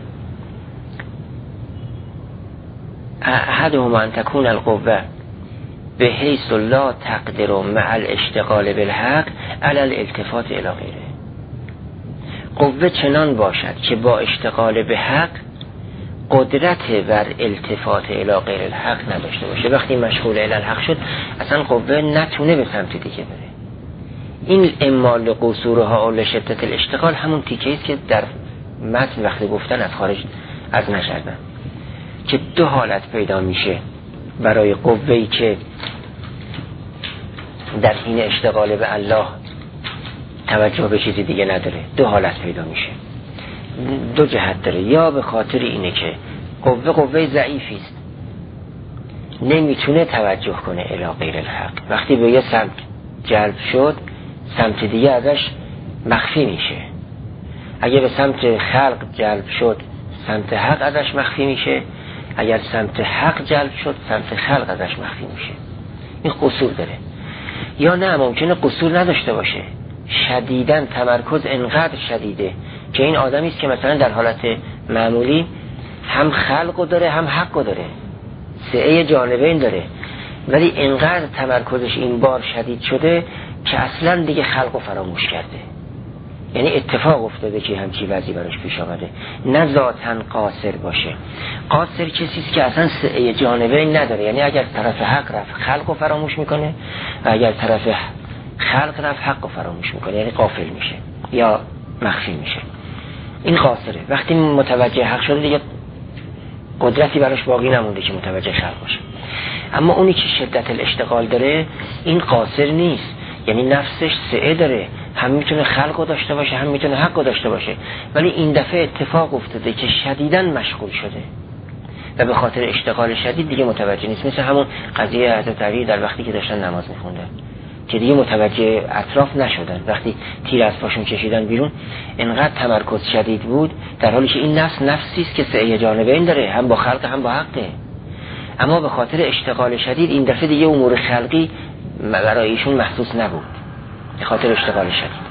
احدهما ان تکون القوه به حیث لا تقدر مع الاشتغال بالحق علی الالتفات الی غیره. قوه چنان باشد که با اشتغال به حق قدرت بر التفات الی غیر الحق نداشته باشه. وقتی مشغول الی الحق شد اصلا قوه نتونه به سمت دیگه بره. این امال قصورها اول شدت الاشتغال همون تیکه است که در متن وقتی گفتن از خارج از نشدن، که دو حالت پیدا میشه برای قوه‌ای که در حین اشتغال به الله توجه به چیزی دیگه نداره. دو حالت پیدا میشه، دو جهت داره. یا به خاطر اینه که قوه قوه ضعیفی است، نمیتونه توجه کنه الی غیر الحق. وقتی به یه سمت جلب شد سمت دیگه ازش مخفی میشه. اگه به سمت خلق جلب شد سمت حق ازش مخفی میشه، اگر سمت حق جلب شد سمت خلق ازش مخفی میشه. این قصور داره. یا نه ممکنه قصور نداشته باشه، شدیداً تمرکز انقدر شدیده که این آدمی است که مثلا در حالت معمولی هم خلقو داره هم حقو داره، سعی جانبین داره، ولی انقدر تمرکزش این بار شدید شده که اصلا دیگه خلقو فراموش کرده. یعنی اتفاق افتاده که همچی وضعی براش پیش آمده. نه ذاتاً قاصر باشه. قاصر کسی است که اصلا سعی جانبین نداره، یعنی اگر طرف حق رفت خلقو فراموش میکنه و اگر طرف خلق رفت حقو فراموش میکنه، یعنی غافل میشه یا مخفی میشه. این قاصره. وقتی متوجه حق شده دیگه قدرتی براش باقی نمونده که متوجه خلق باشه. اما اونی که شدت الاشتغال داره این قاصر نیست، یعنی نفسش سعی داره، هم میتونه خلقو داشته باشه هم میتونه حقو داشته باشه، ولی این دفعه اتفاق افتاده که شدیداً مشغول شده و به خاطر اشتغال شدید دیگه متوجه نیست. مثل همون قضیه حضرت علی در وقتی که داشتن نماز میخوندن که دیگه متوجه اطراف نشدن، وقتی تیر از پاشون کشیدن بیرون انقدر تمرکز شدید بود، در حالی که این نفس نفسی است که سعی جانبین داره، هم با خلق هم با حقه، اما به خاطر اشتغال شدید این دفعه دیگه امور خلقی برای ایشون محسوس نبود، به خاطر اشتغال شدید.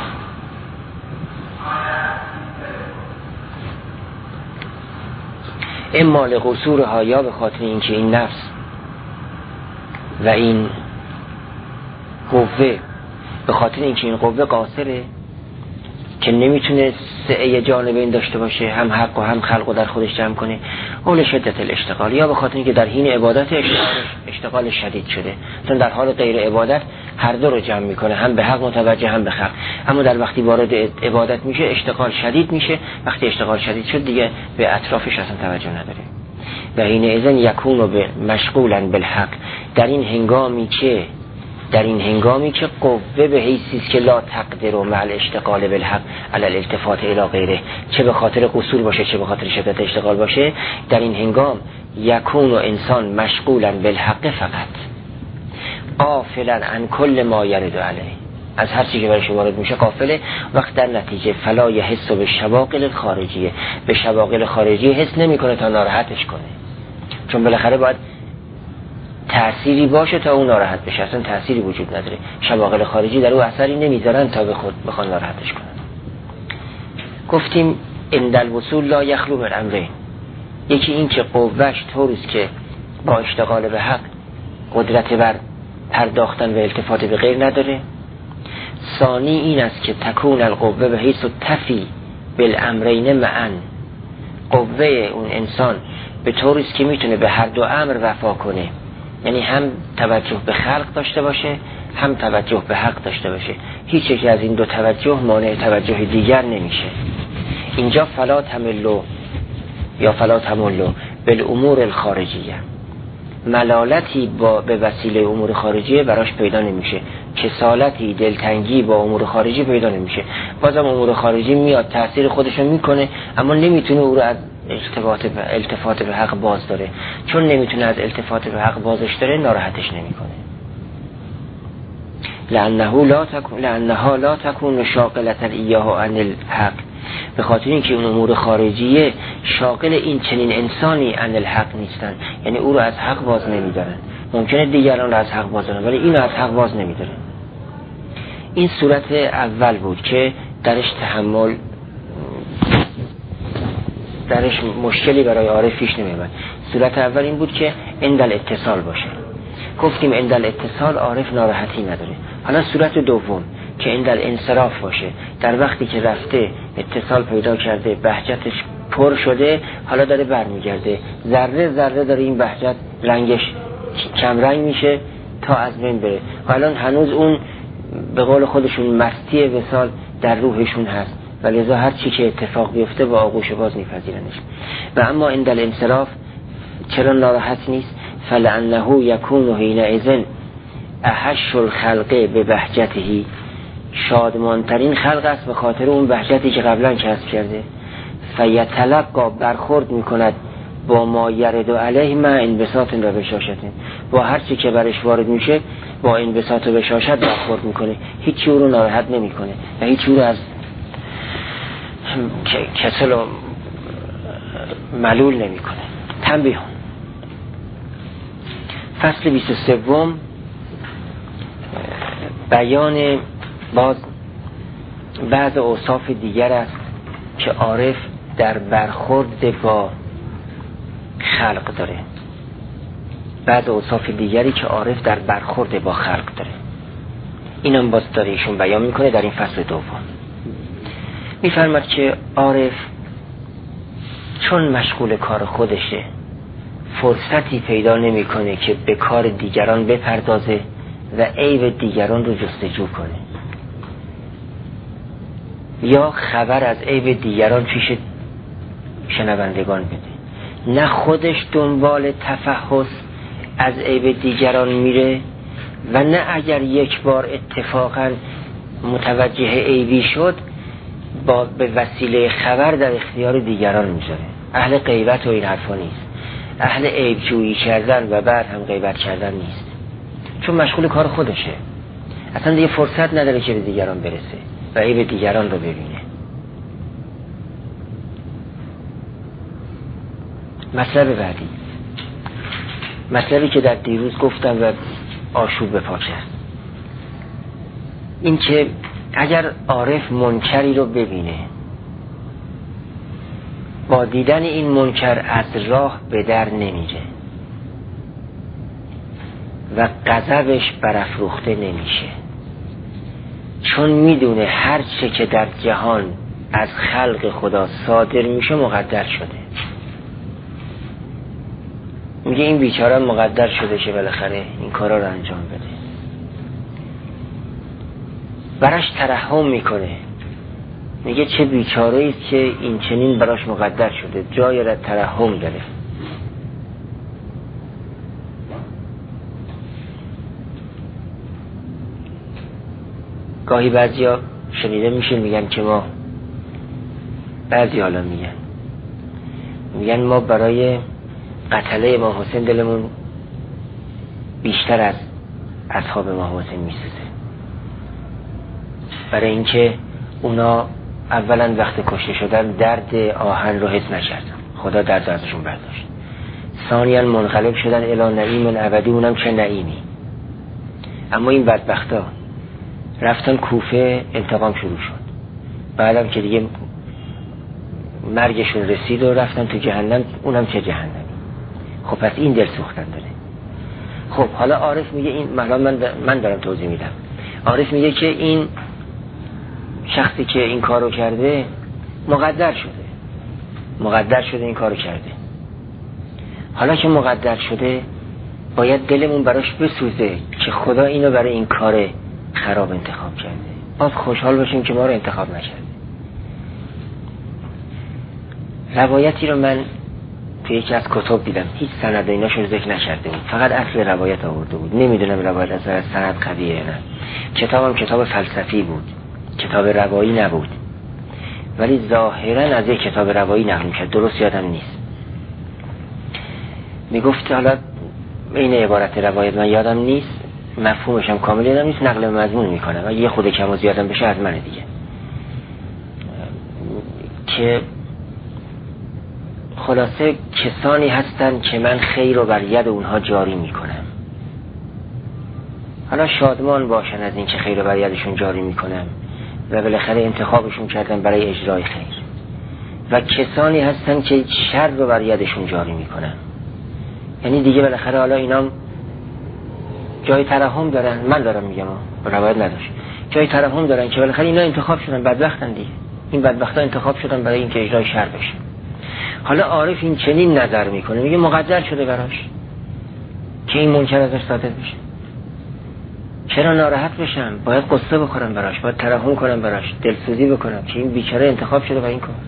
اما لقصورها، یا به خاطر اینکه این نفس و این قوه، به خاطر اینکه این قوه قاصره که نمیتونه سعی جانبین داشته باشه، هم حق و هم خلق و در خودش جمع کنه، اول شدت الاشتغال، یا به خاطر اینکه در حین عبادت اشتغال شدید شده، چون در حال غیر عبادت هر دو رو جمع میکنه، هم به حق متوجه هم به خلق، اما در وقتی وارد عبادت میشه اشتغال شدید میشه، وقتی اشتغال شدید شد دیگه به اطرافش اصلا توجه نداره. و این اذن یکون مشغولا بالحق، در این هنگامی که در این هنگامی که قوه به حیثی است که لا تقدر و مع الاشتغال بالحق علی الالتفات الی غیره، چه به خاطر قصور باشه چه به خاطر شدت اشتغال باشه، در این هنگام یکون و انسان مشغولا بالحق فقط، غافلا عن کل ما یرد علیه، از هر چیزی که برش وارد میشه غافله. وقت در نتیجه فلا یحس به شواغل خارجیه، به شواغل خارجی حس نمیکنه تا ناراحتش کنه، چون بالاخره باید تأثیری باشه تا اون ناراحت بشه، اصلا تأثیری وجود نداره، شواغل خارجی در او اثری نمیذارن تا به خود بخوان ناراحتش کنن. گفتیم عند الوصول لا یخلو من امرین، یکی این که قوهش طوریست که با اشتغال به حق قدرت بر پرداختن و التفات به غیر نداره. ثانی این است که تکون القوه به حیث تفی بالامرین معا، قوه اون انسان به طوریست که میتونه به هر دو امر وفا کنه، یعنی هم توجه به خلق داشته باشه هم توجه به حق داشته باشه، هیچ یکی از این دو توجه مانع توجه دیگر نمیشه. اینجا فلا تملو یا فلا تملو بالامور الخارجیه، ملالتی با به وسیله امور خارجیه براش پیدا نمیشه، کسالتی دلتنگی با امور خارجی پیدا نمیشه. بازم امور خارجی میاد تأثیر خودشو میکنه اما نمیتونه او رو از التفات به التفات به حق باز داره، چون نمیتونه از التفات به حق بازش داره ناراحتش نمیکنه. لانه لا تکون لانها لا تکون شاغلة ایاه عن الحق، به خاطر اینکه اون امور خارجیه شاغل این چنین انسانی عن الحق نیستن، یعنی او رو از حق باز نمیدارن. ممکنه دیگران رو از حق باز دارن ولی اینو از حق باز نمیداره. این صورت اول بود که درش تحمل درش مشکلی برای عارف پیش نمیاد. صورت اول این بود که عند الاتصال باشه، گفتیم عند الاتصال عارف ناراحتی نداره. حالا صورت دوم که عند الانصراف باشه، در وقتی که رفته اتصال پیدا کرده بهجتش پر شده، حالا داره برمیگرده، ذره ذره داره این بهجت رنگش کم رنگ میشه تا از بین بره. حالا هنوز اون به قول خودشون مستی وصال در روحشون هست و لذا هر چی که اتفاق بیفته با آغوش باز میپذیرنش. و اما عند الانصراف چرا ناراحت نیست؟ فلانه یکون حینئذ احش الخلق به بهجته، شادمانترین خلق است به خاطر اون بهجتی که قبلا کسب کرده. فیتلقا برخورد میکند با ما یرد علیه ما انبساط و بشاشت، با هر چی که برش وارد میشه با انبساط و بشاشت برخورد میکنه، هیچی او رو ناراحت نمیکنه و هیچی او رو از کسل و ملول نمیکنه. تنبیه. فصل بیست و سه بیان باز بعض اوصاف دیگر است که عارف در برخورد با خلق داره، بعض اوصاف دیگری که عارف در برخورد با خلق داره. اینم باز داره ایشون بیان میکنه در این فصل دوم. میفرماد که عارف چون مشغول کار خودشه فرصتی پیدا نمیکنه که به کار دیگران بپردازه و عیب دیگران رو جستجو کنه یا خبر از عیب دیگران پیش شنوندگان بده. نه خودش دنبال تفحص از عیب دیگران میره و نه اگر یک بار اتفاقا متوجه عیبی شد با به وسیله خبر در اختیار دیگران میذاره. اهل غیبت و این حرفا نیست، اهل عیب جویی کردن و بعد هم غیبت کردن نیست، چون مشغول کار خودشه، اصلا دیگه فرصت نداره که به دیگران برسه و عیب دیگران رو ببینه. مطلب بعدی، مطلبی که در دیروز گفتم و آشوب به پا کرد، این که اگر عارف منکری رو ببینه با دیدن این منکر از راه به در نمیره و غضبش برافروخته نمیشه، چون میدونه هر چه که در جهان از خلق خدا صادر میشه مقدر شده. میگه این بیچاره مقدر شده که بالاخره این کارا رو انجام بده، براش ترحم میکنه، میگه چه بیچاره ایست که این چنین براش مقدر شده، جای را ترحم داره. گاهی بعضیا شنیده میشه میگن که ما بعضی حالا میگن میگن ما برای قتله امام حسین دلمون بیشتر از اصحاب امام حسین میسوزه، برای اینکه اونا اولا وقت کشته شدن درد آهن رو حس نکردن، خدا درد ازشون برداشت. ثانیاً منقلب شدن الی نعیم ابدی، اونم چه نعیمی. اما این بدبختا رفتن کوفه، انتقام شروع شد. بعدم که دیگه مرگشون رسید و رفتن تو جهنم، اونم چه جهنمی. خب پس این دل سوختن داره. خب حالا عارف میگه این مثلا من من دارم توضیح میدم. عارف میگه که این شخصی که این کارو کرده مقدر شده، مقدر شده این کارو کرده. حالا که مقدر شده باید دلمون براش بسوزه که خدا اینو برای این کار خراب انتخاب کرده. باز خوشحال باشیم که ما رو انتخاب نکرده. روایتی رو من توی یکی از کتاب دیدم، هیچ سند ایناشو ذکر نکرده بود، فقط اصل روایت آورده بود. نمیدونم روایت از سند قویه نه. کتابم کتاب فلسفی بود، کتاب روایی نبود، ولی ظاهرا از یک کتاب روایی نقل کرد، درست یادم نیست. میگفت حالا این عبارت روایت من یادم نیست، مفهومش هم کامل یادم نیست، نقل مضمون میکنم، اگه یه خود کم و زیادم بشه از من دیگه. که خلاصه کسانی هستن که من خیر رو بر ید اونها جاری میکنم، حالا شادمان باشن از این که خیر رو بر یدشون جاری میکنم و بالاخره انتخابشون کردن برای اجرای خیر، و کسانی هستن که شر رو بر یدشون جاری میکنم، یعنی دیگه بالاخره حالا اینام جای ترحم دارن. من دارم میگم روایت نداشت، جای ترحم دارن که بالاخره اینا انتخاب شدن، بدبختن دیگه، این بدبختا انتخاب شدن برای اینکه اجرای شر بشه. حالا عارف این چنین نظر میکنه، میگه مقدر شده براش که این منکر ازش صادر بشه. چرا ناراحت بشم؟ باید قصه بخورم براش، باید ترحم کنم براش، دلسوزی بکنم که این بیچاره انتخاب شده برای این کار.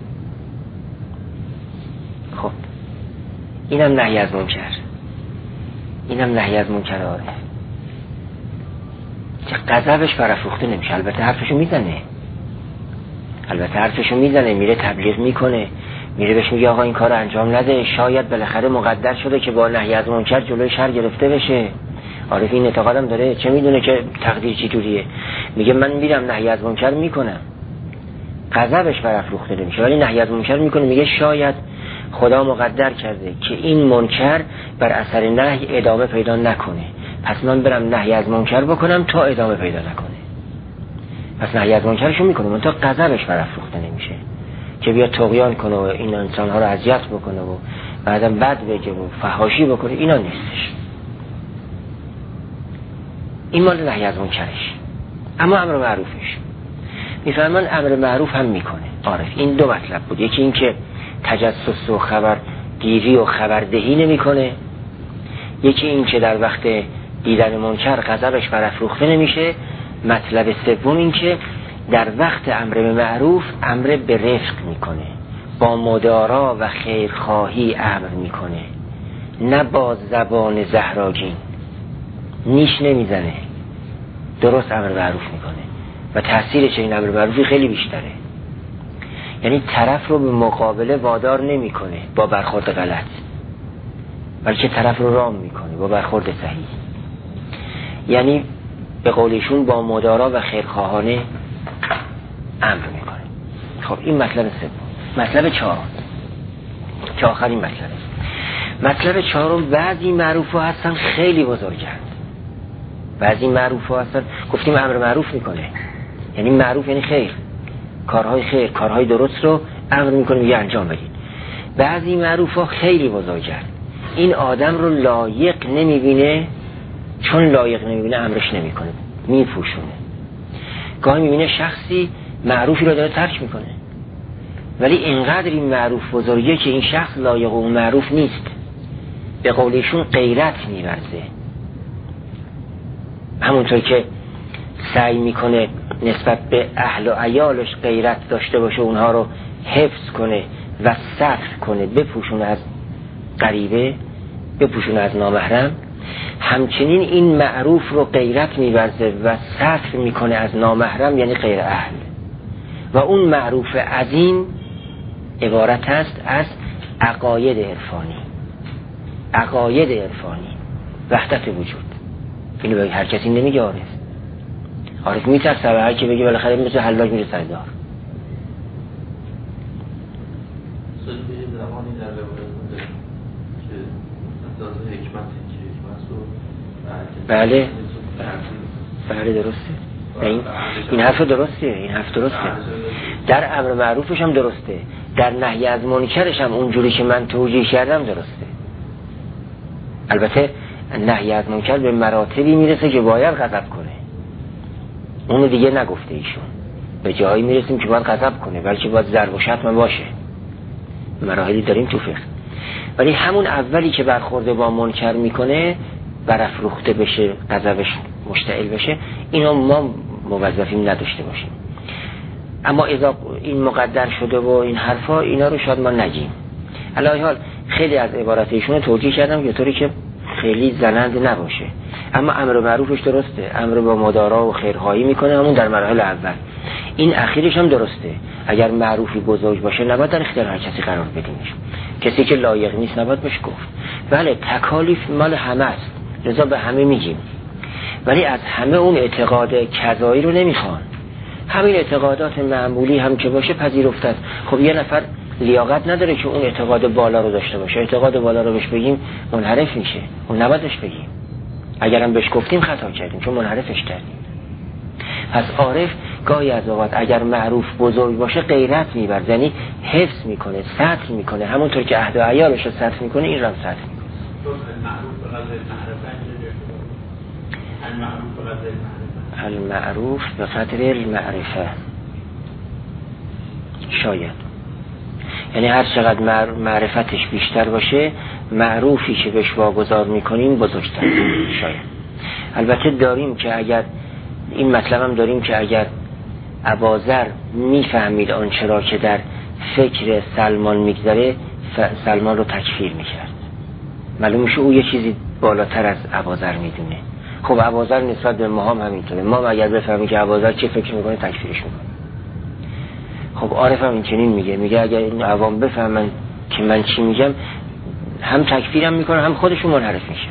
خب اینم نهی از منکر، اینم نهی از منکر عارف که غضبش برافروخته نمیشه. البته حرفشو میزنه، البته حرفشو میزنه، میره تبلیغ میکنه، میره بهش میگه آقا این کار انجام نده، شاید بالاخره مقدر شده که با نهی از منکر جلوی شر گرفته بشه. عارف این اعتقادم داره، چه میدونه که تقدیر چی جوریه. میگه من میرم نهی از منکر میکنم، غضبش برافروخته نمیشه، ولی نهی از منکر میکنه، میگه شاید خدا مقدر کرده که این منکر بر اثر نهی ادامه پیدا نکنه، پس من برم نهی از منکر بکنم تا ادامه پیدا نکنه. پس نهی از منکرشو میکنه، من تا غضبش برافروخته نمیشه که بیا طغیان کنه و این انسانها رو اذیت بکنه و بعدم بد بگه و فحاشی بکنه، اینا نیستش. این مال نهی از منکرش. اما امر معروفش میفرمان امر معروف هم میکنه عارف. این دو مطلب بود، یکی این که تجسس و خبر گیری و خبردهی نمیکنه، یکی این که در وقت دیدن منکر غضبش برافروخته نمیشه. مطلب سوم این که در وقت امر معروف امر به رفق میکنه، با مدارا و خیرخواهی امر میکنه، نه با زبان زهراگین، نیش نمیزنه، درست امر معروف میکنه و تاثیر چنین امر معروفی خیلی بیشتره. یعنی طرف رو به مقابله وادار نمیکنه با برخورد غلط، بلکه طرف رو رام میکنه با برخورد صحیح. یعنی به قولشون با مدارا و خیرخواهانه امر میکنه. خب این مطلب سوم. مطلب چهارم که آخرین مطلبه، مطلب چهارم بعضی معروف ها هستن خیلی بزرگند، بعضی معروف ها هستن، گفتیم امر معروف میکنه، یعنی معروف یعنی خیر، کارهای خیر، کارهای درست رو امر میکنه، میگه انجام بدید. بعضی معروف ها خیلی بزرگند، این آدم رو لایق نمیبینه، چون لایق نمیبینه امرش نمیکنه، میپوشونه. گاهی میبینه شخصی معروفی رو داره ترک میکنه، ولی اینقدر این معروف بزرگه که این شخص لایق اون معروف نیست، به قولشون غیرت میورزه. همونطور که سعی میکنه نسبت به اهل و عیالش غیرت داشته باشه، اونها رو حفظ کنه و ستر کنه، بپوشونه از غریبه، بپوشونه از نامحرم، همچنین این معروف رو غیرت می‌ورزه و ستر میکنه از نامحرم، یعنی غیر اهل. و اون معروف عظیم عبارت است از عقاید عرفانی. عقاید عرفانی، وحدت وجود. اینو به هر کسی نمیگه عارف. عارف میترسه و هر کی بگه بالاخره مثل حلاج میره سردار. بله بله درسته. این این حرف درسته، این حرف درسته. در امر معروفش هم درسته، در نهی از منکرش هم اونجوری که من توجیه کردم درسته. البته نهی از منکر به مراتبی میرسه که باید غضب کنه، اونو دیگه نگفته ایشون. به جایی میرسیم که باید غضب کنه، بلکه باید ضرب و شتم باشه. مراحلی داریم تو فقه. ولی همون اولی که برخورده با منکر میکنه، برافروخته بشه، غضبش مشتعل بشه، اینو ما موظفیم نداشته باشیم. اما اذا این مقدر شده و این حرفا، اینا رو شاید ما نگیم. علی حال خیلی از عبارات ایشون رو توجیه کردم که طوری که خیلی زننده نباشه. اما امر معروفش درسته، امر با مدارا و خیرخواهی میکنه، همون در مراحل اول. این اخیرش هم درسته. اگر معروفی بزرگ باشه نباید در اختیار هر کسی قرار بدیمش. کسی که لایق نیست نباید بهش گفت. بله تکالیف مال همه است، لذا به همه میگیم، ولی از همه اون اعتقاد کذایی رو نمیخوان. همین اعتقادات معمولی هم که باشه پذیرفته است. خب یه نفر لیاقت نداره که اون اعتقاد بالا رو داشته باشه، اعتقاد بالا رو بهش بگیم منحرف میشه، اون نبایدش بگیم. اگرم بهش گفتیم خطا کردیم، چون منحرفش کردیم. پس عارف گاهی از اوقات اگر معروف بزرگ باشه غیرت میبرد، یعنی حفظ میکنه، ستر میکنه، همونطور که عهد و عیالش رو ستر میکنه این رو هم ستر میکنه. المعروف به قدر المعرفه، شاید یعنی هر چقدر معرفتش بیشتر باشه، معروفی که بهش واگذار میکنیم بزرگتر. شاید البته داریم که اگر این مطلب هم داریم که اگر اباذر میفهمید آنچه را که در فکر سلمان میگذره، سلمان رو تکفیر میکرد. معلوم میشه او یه چیزی بالاتر از اباذر میدونه. خب اباذر نسبت به ما هم همینطوره. ما اگر بفهمیم که اباذر چه فکر میکنه تکفیرش میکنه. خب عارف هم این چنین میگه، میگه اگر این عوام بفهمن که من چی میگم، هم تکفیرم میکنه هم خودشون منحرف میشن.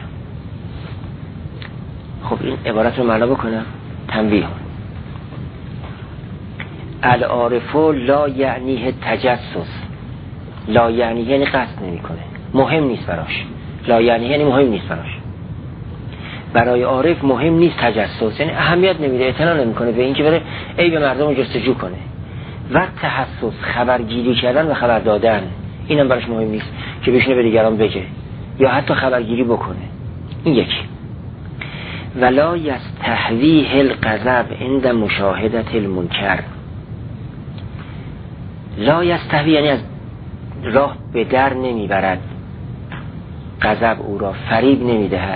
خب این عبارت رو معنا بکنم. تنبیه: العارف لا یعنیه تجسس. لا یعنی یعنی قصد نمیکنه، مهم نیست براش. لا یعنی یعنی مهم نیست براش. برای عارف مهم نیست تجسس، یعنی اهمیت نمیده، اعتنا نمیکنه به این که بره عیب مردم رو جستجو کنه. و تحسس، خبرگیری کردن و خبر دادن، اینم براش مهم نیست که بشینه به دیگران بگه یا حتی خبرگیری بکنه. این یکی. ولا یستحویه الغضب عند مشاهدة المنکر. لا یستحوی یعنی از راه به در نمیبرد، غضب او را فریب نمیدهد،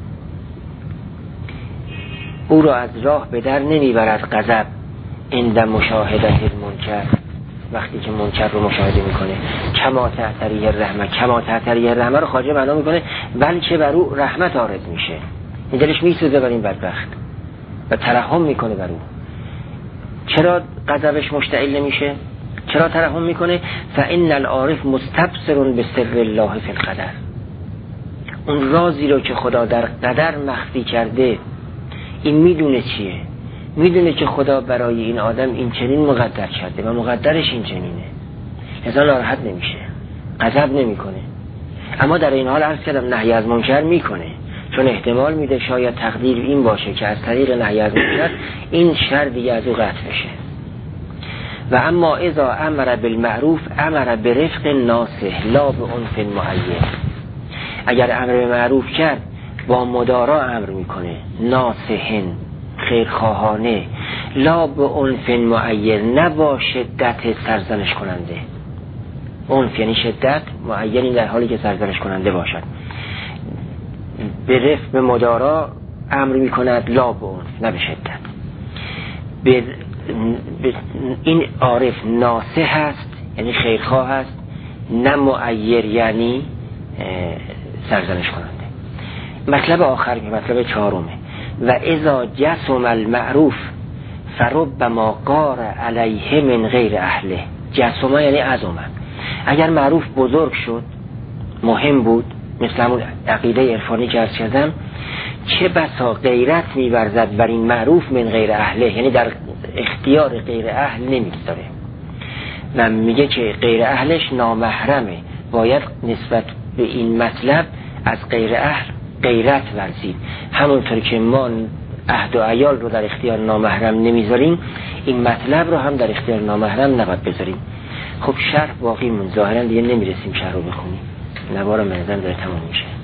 او را از راه به در نمیبرد غضب عند مشاهدة المنکر، وقتی که منکر رو مشاهده میکنه. کما تعتریه الرحمه، کما تعتریه الرحمه رو خواجه معنا میکنه بلکه بر او رحمت آرد میشه، این دلش میسوزه بر این بدبخت و ترحم میکنه بر او. چرا غضبش مشتعل نمیشه؟ چرا ترحم میکنه؟ فإن العارف مستبصر بسر الله فی القدر. اون رازی رو که خدا در قدر مخفی کرده، این میدونه چیه؟ میدونه که خدا برای این آدم این چنین مقدر کرده و مقدرش این چنینه، لذا ناراحت نمیشه، غضب نمیکنه. اما در این حال عرض کردم نهی از منکر میکنه، چون احتمال میده شاید تقدیر این باشه که از طریق نهی از منکر این شر دیگه از او قطع بشه. و اما اذا امر بالمعروف امر برفق ناصح لا بعنف معین. اگر امر به معروف کرد با مدارا امر میکنه، ناصحن، خیرخواهانه، لا بعنف معین، نه با شدت سرزنش کننده. عنف یعنی شدت، معین در حالی که سرزنش کننده باشد. به رفق به مدارا امر میکند، لا بعنف، نه به شدت. به این عارف ناصح است یعنی خیرخواه است، نه معیر یعنی سرزنش کننده. مطلب آخر که مطلب چهارمه، و اذا جسم المعروف فربما قار علیه من غیر اهله. جسم یعنی عظمه. اگر معروف بزرگ شد، مهم بود، مثل همون عقیده عرفانی که عرض کردم، چه بسا غیرت می‌ورزد بر این معروف من غیر اهله، یعنی در اختیار غیر اهل نمی‌گذاره و میگه که غیر اهلش نامحرمه، باید نسبت به این مطلب از غیر اهل غیرت ورزید. همونطور که ما عهد و عیال رو در اختیار نامحرم نمیذاریم، این مطلب رو هم در اختیار نامحرم نباید بذاریم. خب شرح باقی من ظاهرا دیگه نمیرسیم شرح رو بخونیم، نوارم منظرم داره تمام میشه.